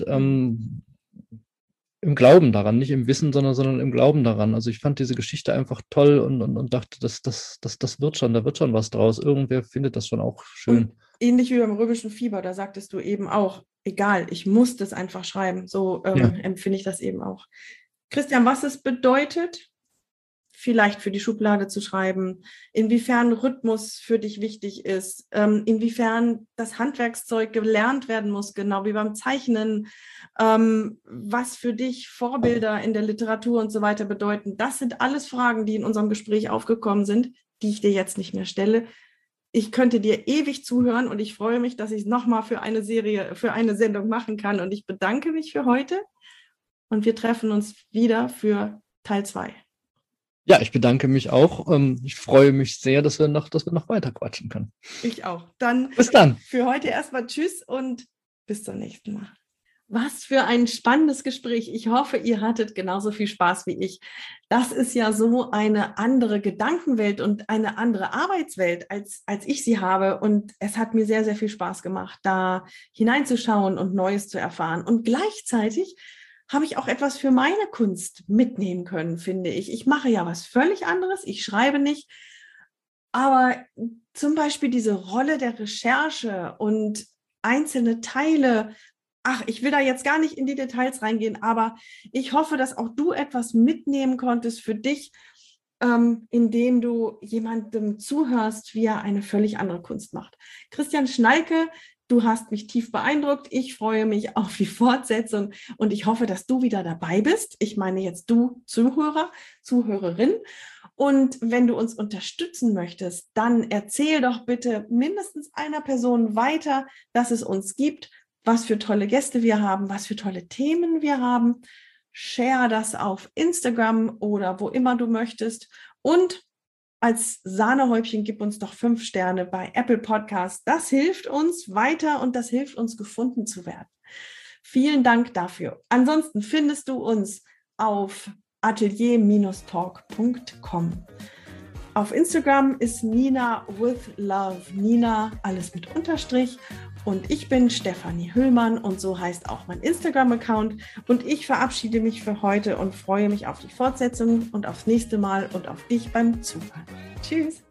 im Glauben daran, nicht im Wissen, sondern im Glauben daran. Also ich fand diese Geschichte einfach toll und dachte, das wird schon, da wird schon was draus. Irgendwer findet das schon auch schön. Und ähnlich wie beim römischen Fieber, da sagtest du eben auch, egal, ich muss das einfach schreiben. So empfinde ich das eben auch. Christian, was es bedeutet, vielleicht für die Schublade zu schreiben, inwiefern Rhythmus für dich wichtig ist, inwiefern das Handwerkszeug gelernt werden muss, genau wie beim Zeichnen, was für dich Vorbilder in der Literatur und so weiter bedeuten. Das sind alles Fragen, die in unserem Gespräch aufgekommen sind, die ich dir jetzt nicht mehr stelle. Ich könnte dir ewig zuhören und ich freue mich, dass ich es nochmal für eine Sendung machen kann. Und ich bedanke mich für heute und wir treffen uns wieder für Teil 2. Ja, ich bedanke mich auch. Ich freue mich sehr, dass wir noch weiter quatschen können. Ich auch. Dann bis dann. Für heute erstmal tschüss und bis zum nächsten Mal. Was für ein spannendes Gespräch. Ich hoffe, ihr hattet genauso viel Spaß wie ich. Das ist ja so eine andere Gedankenwelt und eine andere Arbeitswelt, als ich sie habe. Und es hat mir sehr, sehr viel Spaß gemacht, da hineinzuschauen und Neues zu erfahren. Und gleichzeitig habe ich auch etwas für meine Kunst mitnehmen können, finde ich. Ich mache ja was völlig anderes. Ich schreibe nicht. Aber zum Beispiel diese Rolle der Recherche und einzelne Teile, ich will da jetzt gar nicht in die Details reingehen, aber ich hoffe, dass auch du etwas mitnehmen konntest für dich, indem du jemandem zuhörst, wie er eine völlig andere Kunst macht. Christian Schneike, du hast mich tief beeindruckt. Ich freue mich auf die Fortsetzung und ich hoffe, dass du wieder dabei bist. Ich meine jetzt du Zuhörer, Zuhörerin. Und wenn du uns unterstützen möchtest, dann erzähl doch bitte mindestens einer Person weiter, dass es uns gibt, was für tolle Gäste wir haben, was für tolle Themen wir haben. Share das auf Instagram oder wo immer du möchtest. Und als Sahnehäubchen gib uns doch 5 Sterne bei Apple Podcasts. Das hilft uns weiter und das hilft uns, gefunden zu werden. Vielen Dank dafür. Ansonsten findest du uns auf atelier-talk.com. Auf Instagram ist Nina with Love. Nina, alles mit Unterstrich. Und ich bin Stefanie Hüllmann und so heißt auch mein Instagram-Account. Und ich verabschiede mich für heute und freue mich auf die Fortsetzung und aufs nächste Mal und auf dich beim Zuhören. Tschüss.